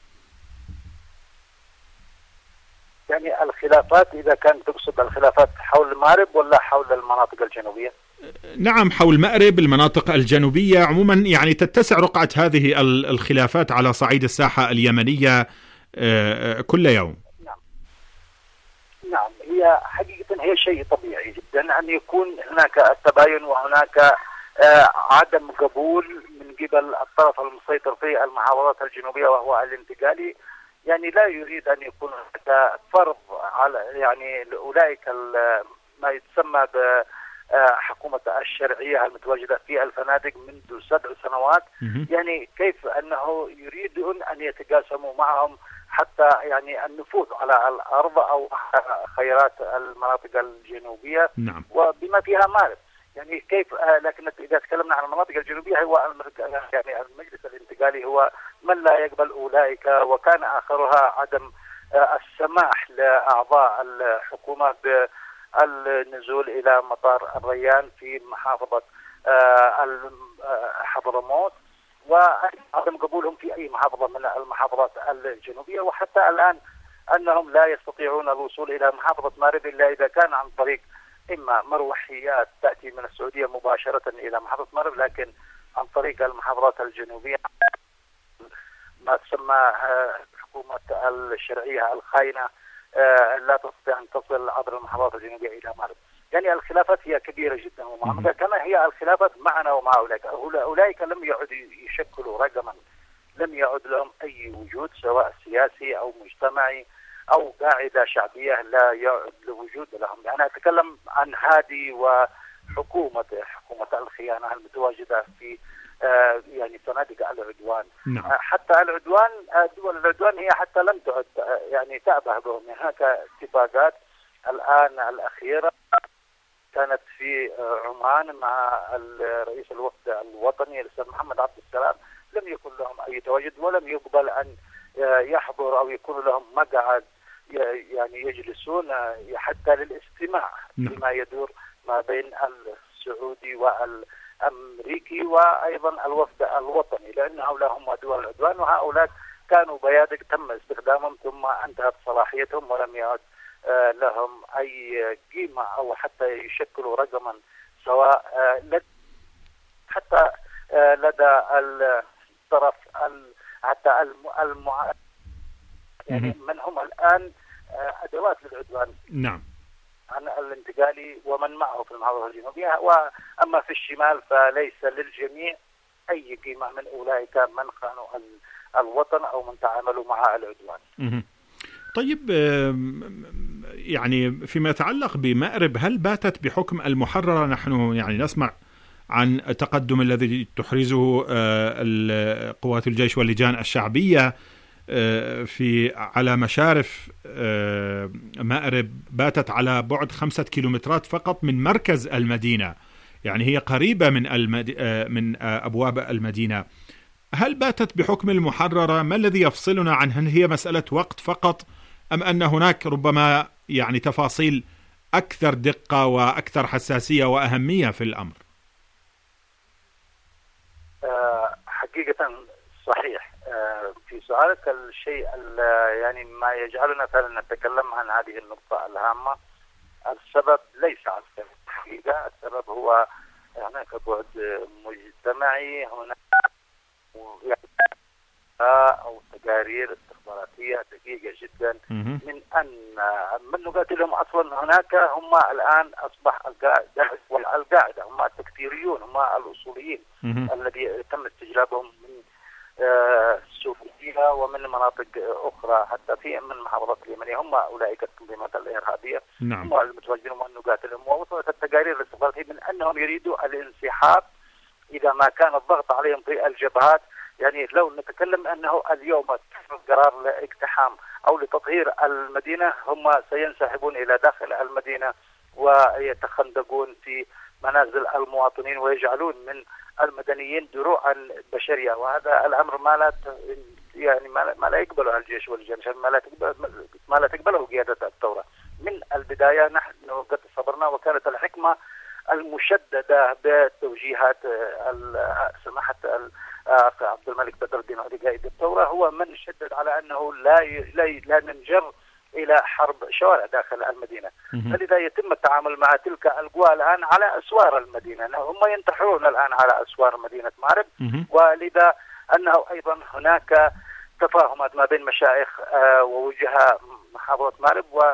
يعني الخلافات إذا كان تقصد الخلافات حول مأرب ولا حول المناطق الجنوبية؟ نعم، حول مأرب، المناطق الجنوبية عموما، يعني تتسع رقعة هذه الخلافات على صعيد الساحة اليمنية كل يوم. نعم نعم هي حقيقة حقيقة هي شيء طبيعي جدا أن يكون هناك التباين وهناك آه عدم قبول من قبل الطرف المسيطر في المحافظات الجنوبية وهو الانتقالي. يعني لا يريد أن يكون هناك فرض على يعني أولئك ما يسمى بحكومة الشرعية المتواجدة في الفنادق منذ سبع سنوات. يعني كيف أنه يريدون أن يتقاسموا معهم حتى يعني النفوذ على الأرض أو خيرات المناطق الجنوبية. نعم. وبما فيها مارب. يعني كيف آه لكن إذا تكلمنا عن المناطق الجنوبية هو يعني المجلس الانتقالي هو من لا يقبل أولئك، وكان آخرها عدم آه السماح لأعضاء الحكومة بالنزول إلى مطار الريان في محافظة آه حضرموت، وعدم قبولهم في أي محافظة من المحافظات الجنوبية. وحتى الآن أنهم لا يستطيعون الوصول إلى محافظة مارب إلا إذا كان عن طريق إما مروحيات تأتي من السعودية مباشرة إلى محافظة مارب، لكن عن طريق المحافظات الجنوبية ما تسمى حكومة الشرعية الخاينة لا تستطيع أن تصل عبر المحافظات الجنوبية إلى مارب. يعني الخلافات هي كبيرة جدا ومعمقة، كما هي الخلافات معنا ومع أولئك. أولئك لم يعد يشكلوا رقما، لم يعد لهم أي وجود سواء سياسي أو مجتمعي أو قاعدة شعبية لا يعد لوجود لهم. يعني أتكلم عن هادي وحكومة حكومة الخيانة المتواجدة في آه يعني فنادق العدوان. نعم. آه حتى العدوان آه دول العدوان هي حتى لم تعد آه يعني تأبه بهم. هناك اتفاقات الآن الأخيرة كانت في آه عمان مع رئيس الوفد الوطني الأستاذ محمد عبد السلام، لم يكن لهم أي تواجد ولم يقبل أن يحضر أو يكون لهم مقعد يعني يجلسون حتى للاستماع لما يدور ما بين السعودي والأمريكي وأيضا الوفد الوطني، لأن هؤلاء هم دول العدوان وهؤلاء كانوا بيادق تم استخدامهم ثم انتهت صلاحيتهم ولم يعد لهم أي قيمة أو حتى يشكلوا رقما سواء حتى لدى الطرف حتى المع... يعني من هم الآن أدوات للعدوان. نعم. عن الانتقالي ومن معه في المحافظة الجنوبية، وأما في الشمال فليس للجميع أي قيمة من أولئك من خانوا الوطن أو من تعاملوا مع العدوان. طيب يعني فيما يتعلق بمأرب، هل باتت بحكم المحررة؟ نحن يعني نسمع عن التقدم الذي تحرزه قوات الجيش واللجان الشعبية في على مشارف مأرب، باتت على بعد خمسة كيلومترات فقط من مركز المدينة، يعني هي قريبة من المد... من أبواب المدينة. هل باتت بحكم المحررة؟ ما الذي يفصلنا عنها؟ هل هي مسألة وقت فقط أم أن هناك ربما يعني تفاصيل أكثر دقة وأكثر حساسية وأهمية في الأمر؟ أه حقيقة صحيح. أه في سؤالك الشيء يعني ما يجعلنا فعلا نتكلم عن هذه النقطة الهامة. السبب ليس عسكري الحقيقة، السبب هو هناك بعد مجتمعي، هناك أو تقارير استخباراتية دقيقة جدا من أن من نقاتلهم أصلا هناك هم الآن أصبح القاعدة والقاعدة هم التكفيريون، هم الأصوليين الذي تم استجلابهم من سوريا ومن مناطق أخرى حتى في من محافظات اليمنية، هم أولئك التنظيمات الإرهابية. نعم. هم المتواجدين وأن نقاتلهم. ووصلت التقارير الاستخباراتية من أنهم يريدوا الانسحاب إذا ما كان الضغط عليهم في الجبهات. يعني لو نتكلم أنه اليوم قرار لاقتحام أو لتطهير المدينة، هم سينسحبون إلى داخل المدينة ويتخندقون في منازل المواطنين ويجعلون من المدنيين دروعا بشرية، وهذا الأمر ما لا يعني ما لا يقبله الجيش واللجان، ما لا تقبل ما لا تقبله قيادة الثورة. من البداية نحن قد صبرنا، وكانت الحكمة المشددة بتوجيهات سماحة عبد الملك بدر الدين علي قائد الثورة هو من شدد على أنه لا لا لا ننجر إلى حرب شوارع داخل المدينة. فلذا يتم التعامل مع تلك القوى الآن على أسوار المدينة، هم ينتحرون الآن على أسوار مدينة مأرب، ولذا أنه أيضا هناك تفاهمات ما بين مشايخ ووجهاء محافظة مأرب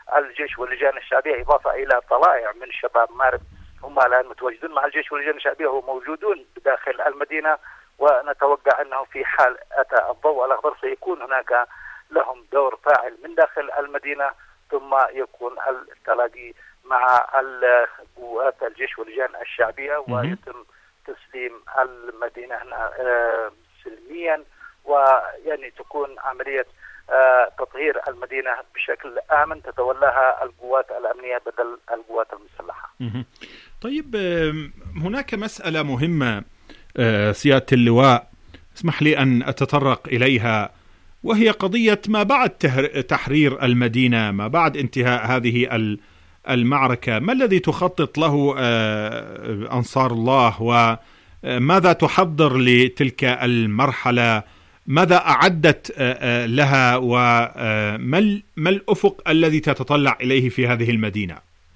الجيش واللجان الشعبية، إضافة إلى طلائع من شباب مارب هم الآن متواجدون مع الجيش واللجان الشعبية وموجودون داخل المدينة، ونتوقع أنه في حال أتى الضوء الأخضر سيكون هناك لهم دور فاعل من داخل المدينة، ثم يكون التلاقي مع قوات الجيش واللجان الشعبية ويتم تسليم المدينة سلميا، ويعني تكون عملية تطهير المدينة بشكل آمن تتولاها القوات الأمنية بدل القوات المسلحة. طيب هناك مسألة مهمة سيادة اللواء، اسمح لي أن أتطرق إليها، وهي قضية ما بعد تحرير المدينة، ما بعد انتهاء هذه المعركة. ما الذي تخطط له أنصار الله، وماذا تحضر لتلك المرحلة؟ ماذا أعدت لها، وما ما الأفق الذي تتطلع إليه في هذه المدينة؟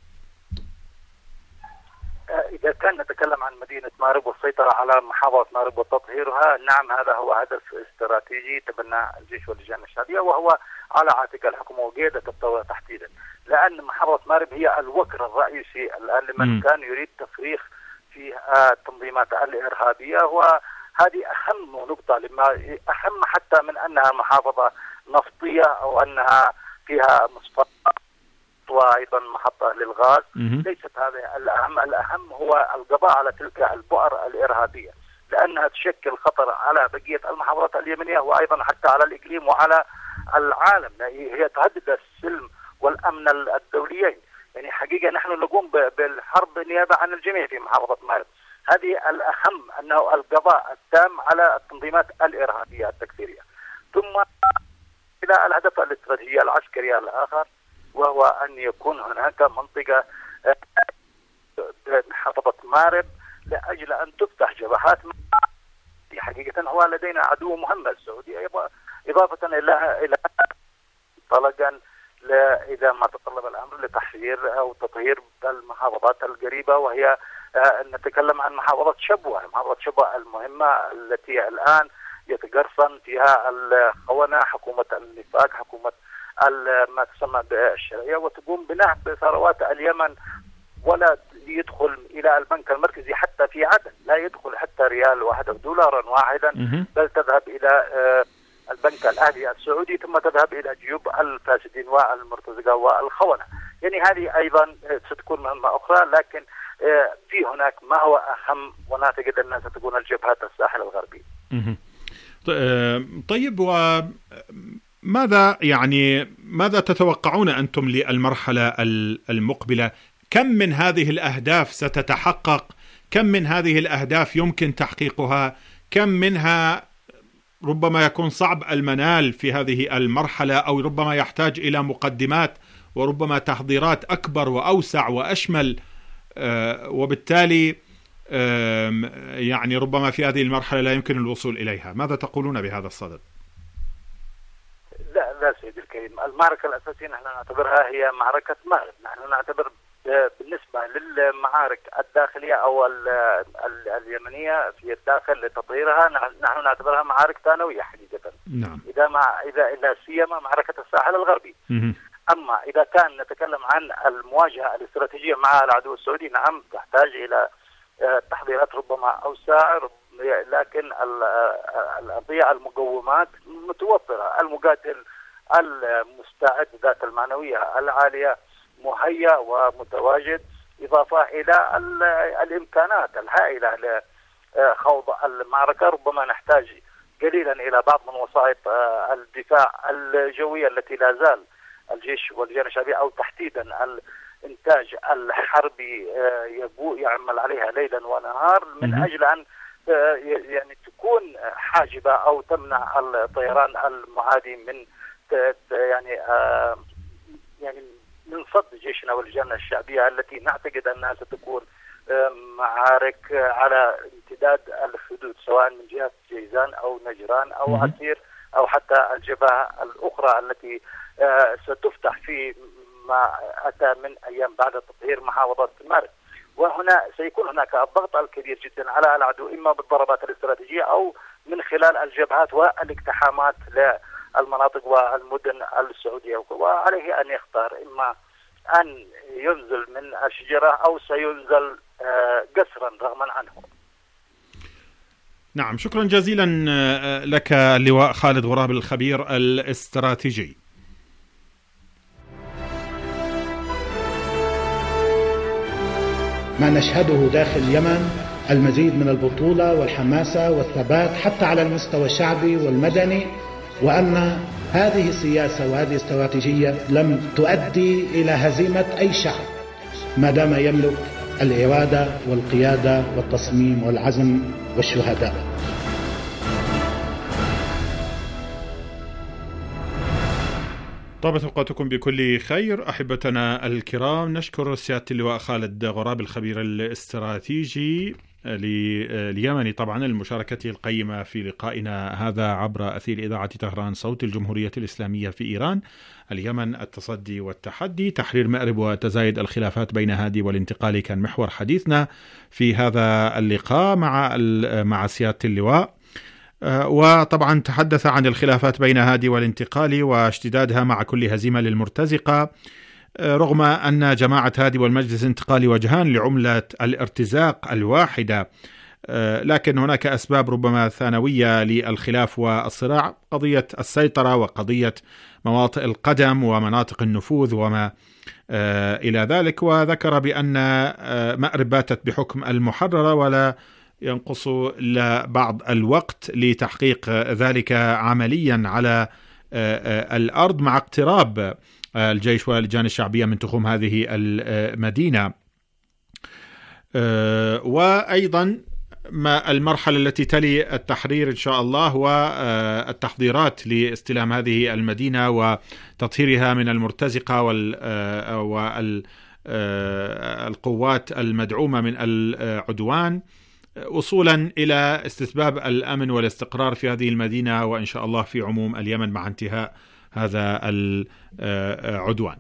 إذا كان نتكلم عن مدينة مارب والسيطرة على محافظة مارب وتطهيرها، نعم هذا هو هدف استراتيجي تبناه الجيش واللجان الشعبية، وهو على عاتق الحكومة وقيادة الدولة تحديدا، لأن محافظة مارب هي الوكر الرئيسي الآن لمن كان يريد تفريخ في التنظيمات الإرهابية، وهذه أهم نقطة، لما أهم حتى من أنها محافظة نفطية أو أنها فيها مصفات وأيضا محطة للغاز. ليست هذا الأهم، الأهم هو القضاء على تلك البؤر الإرهابية، لأنها تشكل خطر على بقية المحافظات اليمنية وأيضا حتى على الإقليم وعلى العالم. هي تهدد السلم والأمن الدوليين. يعني حقيقة نحن نقوم بالحرب نيابة عن الجميع في محافظة مارب. هذه الأهم، أنه القضاء التام على التنظيمات الإرهابية التكفيرية. ثم إلى الهدف الاستراتيجي العسكري الآخر، وهو أن يكون هناك منطقة محافظة مارب لأجل أن تفتح جبهات. حقيقة هو لدينا عدو مهم السعودية، إضافة إلى إلى طلقا إذا ما تطلب الأمر لتحرير أو تطهير المحافظات القريبة، وهي نتكلم عن محافظة شبوة. محافظة شبوة المهمة التي الآن يتقرصن فيها الخونة، حكومة النفاق، حكومة ما تسمى بالشرعية، وتقوم بنهب ثروات اليمن، ولا يدخل إلى البنك المركزي حتى في عدن، لا يدخل حتى ريال واحد أو دولارا واحدا، بل تذهب إلى البنك الأهلي السعودي، ثم تذهب إلى جيوب الفاسدين والمرتزقة والخونة. يعني هذه أيضا ستكون مهمة أخرى، لكن في هناك ما هو أهم، ونعتقد أنها ستكون الجبهات الساحل الغربي. طيب، وماذا يعني ماذا تتوقعون أنتم للمرحلة المقبلة؟ كم من هذه الأهداف ستتحقق؟ كم من هذه الأهداف يمكن تحقيقها؟ كم منها ربما يكون صعب المنال في هذه المرحلة، أو ربما يحتاج إلى مقدمات وربما تحضيرات أكبر وأوسع وأشمل، وبالتالي يعني ربما في هذه المرحلة لا يمكن الوصول إليها؟ ماذا تقولون بهذا الصدد؟ لا لا سيدي الكريم، المعركة الأساسية نحن نعتبرها هي معركة مارب. نحن نعتبر بالنسبة للمعارك الداخلية أو اليمنية في الداخل لتطهيرها، نحن نعتبرها معارك ثانوية حقيقة. نعم. إذا ما إذا إلا سيما معركة الساحل الغربي. م- أما إذا كان نتكلم عن المواجهة الاستراتيجية مع العدو السعودي، نعم تحتاج إلى تحضيرات ربما أوسع، لكن القضية المقومات متوفرة. المقاتل المستعد ذات المعنوية العالية مهيأ ومتواجد، إضافة إلى الإمكانات الهائلة لخوض المعركة. ربما نحتاج قليلا إلى بعض من وسائط الدفاع الجوية التي لا زال الجيش واللجان الشعبية أو تحديدا الإنتاج الحربي يعمل عليها ليلا ونهار من أجل أن يعني تكون حاجبة أو تمنع الطيران المعادي من يعني يعني من صد جيشنا واللجان الشعبية، التي نعتقد أنها ستكون معارك على امتداد الحدود، سواء من جهة جيزان أو نجران أو عسير أو حتى الجبهة الأخرى التي ستفتح في ما أتى من أيام بعد تطهير محافظة مارب. وهنا سيكون هناك الضغط الكبير جدا على العدو، إما بالضربات الاستراتيجية أو من خلال الجبهات والاقتحامات للمناطق والمدن السعودية، وعليه أن يختار إما أن ينزل من الشجرة أو سينزل قسرا رغما عنه. نعم، شكرا جزيلا لك اللواء خالد غراب الخبير الاستراتيجي. ما نشهده داخل اليمن المزيد من البطولة والحماسة والثبات حتى على المستوى الشعبي والمدني، وأن هذه السياسة وهذه الاستراتيجية لم تؤدي إلى هزيمة أي شعب ما دام يملك الإرادة والقيادة والتصميم والعزم والشهداء. طابت أوقاتكم بكل خير أحبتنا الكرام. نشكر سيادة اللواء خالد غراب الخبير الاستراتيجي اليمني طبعا المشاركة القيمة في لقائنا هذا عبر أثير إذاعة طهران صوت الجمهورية الإسلامية في إيران. اليمن، التصدي والتحدي، تحرير مأرب وتزايد الخلافات بين هادي والانتقالي كان محور حديثنا في هذا اللقاء مع مع سيادة اللواء. وطبعا تحدث عن الخلافات بين هادي والانتقالي واشتدادها مع كل هزيمة للمرتزقة، رغم أن جماعة هادي والمجلس الانتقالي وجهان لعملة الارتزاق الواحدة، لكن هناك أسباب ربما ثانوية للخلاف والصراع، قضية السيطرة وقضية مواطئ القدم ومناطق النفوذ وما إلى ذلك. وذكر بأن مأرب باتت بحكم المحررة ولا ينقص إلا بعض الوقت لتحقيق ذلك عمليا على الأرض مع اقتراب الجيش واللجان الشعبية من تخوم هذه المدينة. وأيضا ما المرحلة التي تلي التحرير إن شاء الله والتحضيرات لاستلام هذه المدينة وتطهيرها من المرتزقة والقوات المدعومة من العدوان، وصولا إلى استتباب الأمن والاستقرار في هذه المدينة وإن شاء الله في عموم اليمن مع انتهاء هذا العدوان.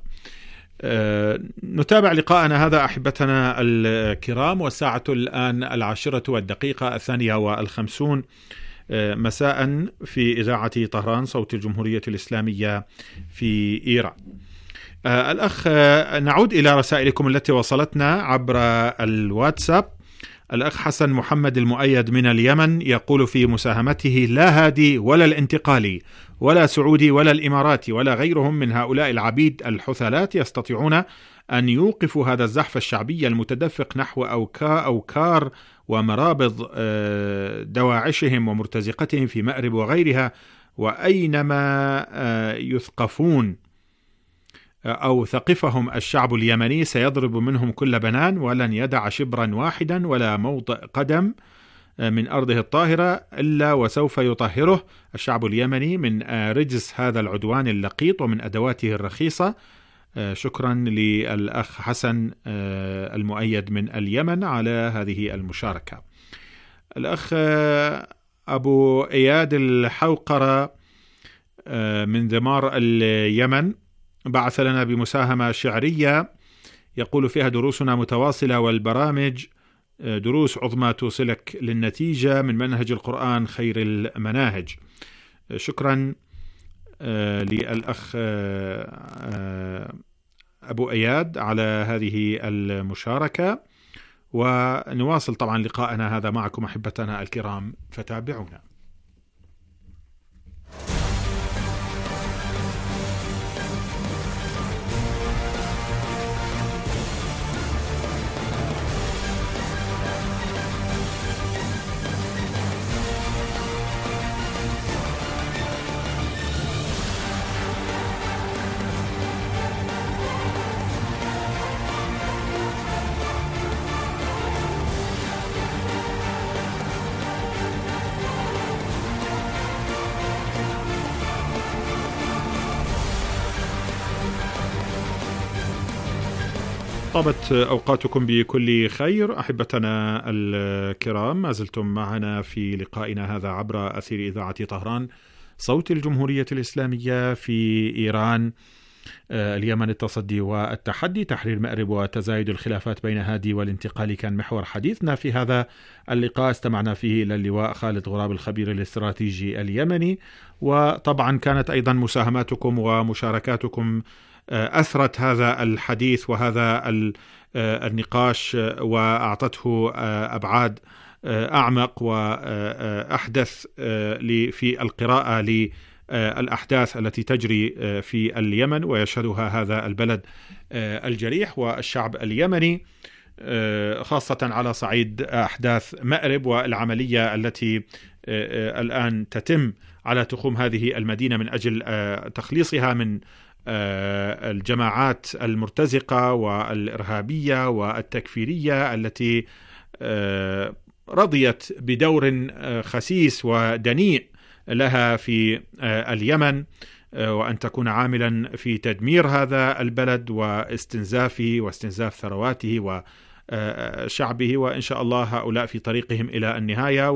نتابع لقاءنا هذا أحبتنا الكرام، والساعة الآن العاشرة والدقيقة الثانية والخمسون مساء في إذاعة طهران صوت الجمهورية الإسلامية في إيران. الأخ نعود إلى رسائلكم التي وصلتنا عبر الواتساب. الأخ حسن محمد المؤيد من اليمن يقول في مساهمته: لا هادي ولا الانتقالي ولا سعودي ولا الإماراتي ولا غيرهم من هؤلاء العبيد الحثلات يستطيعون أن يوقفوا هذا الزحف الشعبي المتدفق نحو أوكا أوكار ومرابض دواعشهم ومرتزقتهم في مأرب وغيرها، وأينما يثقفون أو ثقفهم الشعب اليمني سيضرب منهم كل بنان ولن يدع شبرا واحدا ولا موضع قدم من أرضه الطاهرة إلا وسوف يطهره الشعب اليمني من رجس هذا العدوان اللقيط ومن أدواته الرخيصة. شكرا للأخ حسن المؤيد من اليمن على هذه المشاركة. الأخ أبو إياد الحوقرة من ذمار اليمن بعث لنا بمساهمة شعرية يقول فيها: دروسنا متواصلة والبرامج دروس عظمى توصلك للنتيجة من منهج القرآن خير المناهج. شكرا للأخ أبو أياد على هذه المشاركة، ونواصل طبعا لقاءنا هذا معكم أحبتنا الكرام، فتابعونا. طابت أوقاتكم بكل خير أحبتنا الكرام، ما زلتم معنا في لقائنا هذا عبر أثير إذاعة طهران صوت الجمهورية الإسلامية في إيران. اليمن التصدي والتحدي، تحرير مأرب وتزايد الخلافات بين هادي والانتقالي كان محور حديثنا في هذا اللقاء. استمعنا فيه إلى اللواء خالد غراب الخبير الاستراتيجي اليمني، وطبعا كانت أيضا مساهماتكم ومشاركاتكم أثرت هذا الحديث وهذا النقاش وأعطته أبعاد أعمق وأحدث في القراءة للأحداث التي تجري في اليمن ويشهدها هذا البلد الجريح والشعب اليمني، خاصة على صعيد أحداث مأرب والعملية التي الآن تتم على تخوم هذه المدينة من أجل تخليصها من الجماعات المرتزقة والإرهابية والتكفيرية التي رضيت بدور خسيس ودنيء لها في اليمن، وأن تكون عاملا في تدمير هذا البلد واستنزافه واستنزاف ثرواته وشعبه. وإن شاء الله هؤلاء في طريقهم إلى النهاية،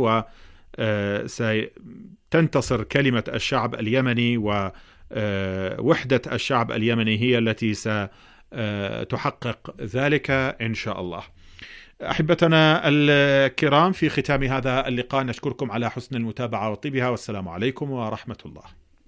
وستنتصر كلمة الشعب اليمني ووحدة الشعب اليمني هي التي ستحقق ذلك إن شاء الله. أحبتنا الكرام، في ختام هذا اللقاء نشكركم على حسن المتابعة وطيبها، والسلام عليكم ورحمة الله.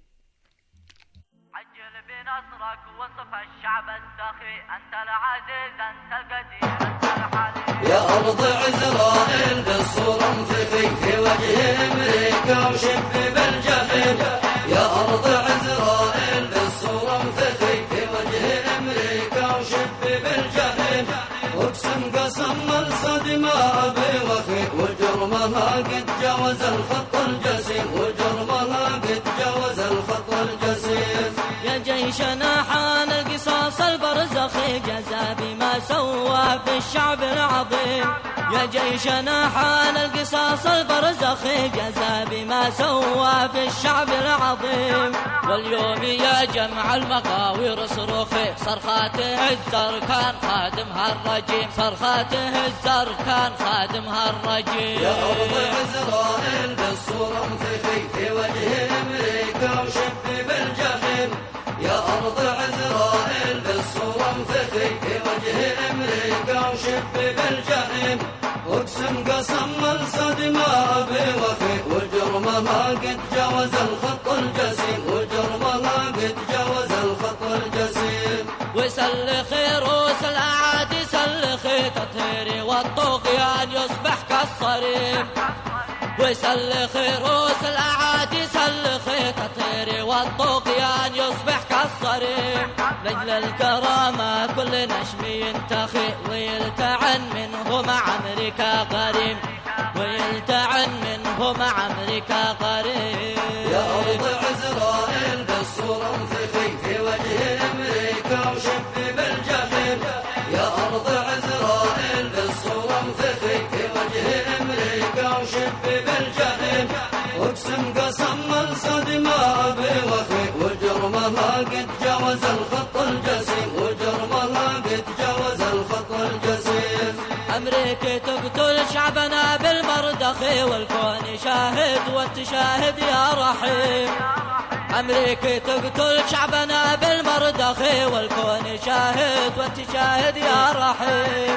عجل بنصرك وصف الشعب السخي، أنت العزيز أنت القدير أنت الحليم. يا أرض عزرائيل بالصورة انفخي في وجه أمريكا وشب بالجحيم. يا أرض عزرائيل بالصورة انفخي في وجه أمريكا وشب بالجحيم. اقسم قسم الصدمة أبي وخي، وجرمها قد جاوز الخط الجسيم، وجرمها قد جاوز الخط الجسيم. يا جيشنا حان القصاص البرزخي، جزا بما سوى في الشعب العظيم. يا جيشنا حان القصاص البرزخي، جزا بما سوى في الشعب العظيم. واليوم يا جمع المقاوير صروخي، صرخاته الزركان خادمها الرجيم، صرخاته الزركان خادمها الرجيم. يا أرض عزرائيل بالصورة انفخي في وجه أمريكا وشب بالجحيم. يا أرض عزرائيل بالصورة انفخي في وجه أمريكا وشب بالجحيم. اقسم قسم الصدمة أبي وخي، وجرمها قد جاوز الخط الجسيم، وجرمها قد جاوز الخط الجسيم. وسلخي رؤوس الأعادي سلخي، تطهيري والطغيان يصبح كالصريم. وسلخي رؤوس الأعادي سلخي، تطهيري والطغيان يصبح كالصريم. لجل الكرامة كل نشم ينتخي، ويلتعن منه مع أمريكا قريم، ويلتعن منه مع أمريكا قريم. يا أرض عزرائيل بالصورة انفخي في وجه أمريكا وشب بالجحيم. يا أرض عزرائيل بالصورة انفخي في وجه أمريكا وشب بالجحيم. اقسم قسم الصدمة أبي وخي، وجرمها قد جاوز الخط الجسيم، وجرمها قد جاوز الخط الجسيم. أمريكا تقتل شعبنا بالمردخي، والكون شاهد وانت شاهد يا رحيم. أمريكا تقتل شعبنا بالمردخي، والكون شاهد وانت شاهد يا رحيم.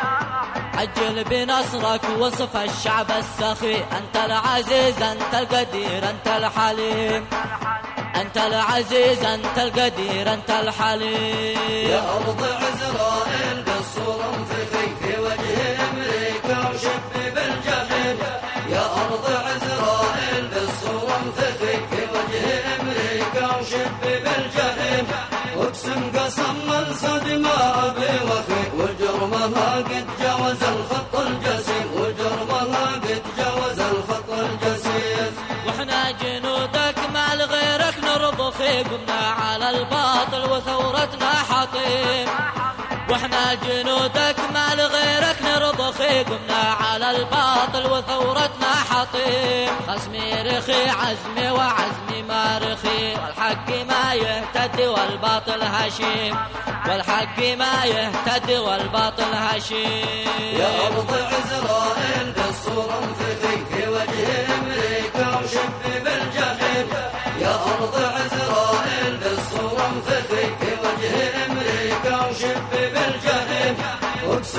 عجل بنصرك وصف الشعب السخي، أنت العزيز أنت القدير أنت الحليم. أنت العزيز أنت القدير أنت الحليم. يا أرض عزرائيل بالصورة انفخي في وجه أمريكا وشب بالجحيم. يا أرض عزرائيل بالصورة انفخي في وجه أمريكا وشب بالجحيم. اقسم قسم الصدمة أبي وخي، وجرمها قد جاوز الخط الجسيم، وجرمها قد جاوز الخط الجسيم. واحنا جنودك ما لغيرك نرضخي، قمنا على الباطل وثورتنا حطيم. واحنا جنودك ما لغيرك نرضخي، قمنا على الباطل وثورتنا حطيم. خصمي رخي عزمي وعزمي ما رخي، والحق ما يهتدي والباطل هشيم، والحق ما يهتدي والباطل هشيم. يا أرض عزرائيل بالصورة انفخي في وجه أمريكا وشب بالجحيم. يا أرض عزرائيل بالصورة انفخي في وجه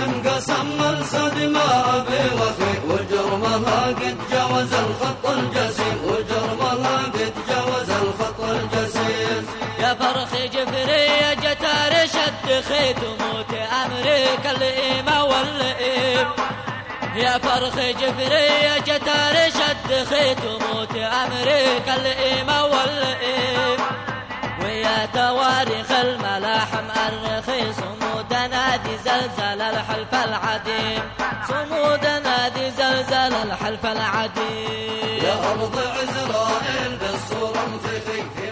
انقسم من صدمة بوخي وجرمها قد جاوز الخط الجسيم وجرمها قد جاوز الخط الجسيم. يا فرخ جفرية جتار شد خيط موت أمريكا اللئيمة واللئيم. يا فرخ جفرية جتار شد خيط موت أمريكا اللئيمة واللئيم. ويا تواريخ الملاحم الرخيص صمود نادي زلزال الحلف العديم صمود نادي زلزال الحلف العديم. يا أرض عزرائيل بالصورة انفخي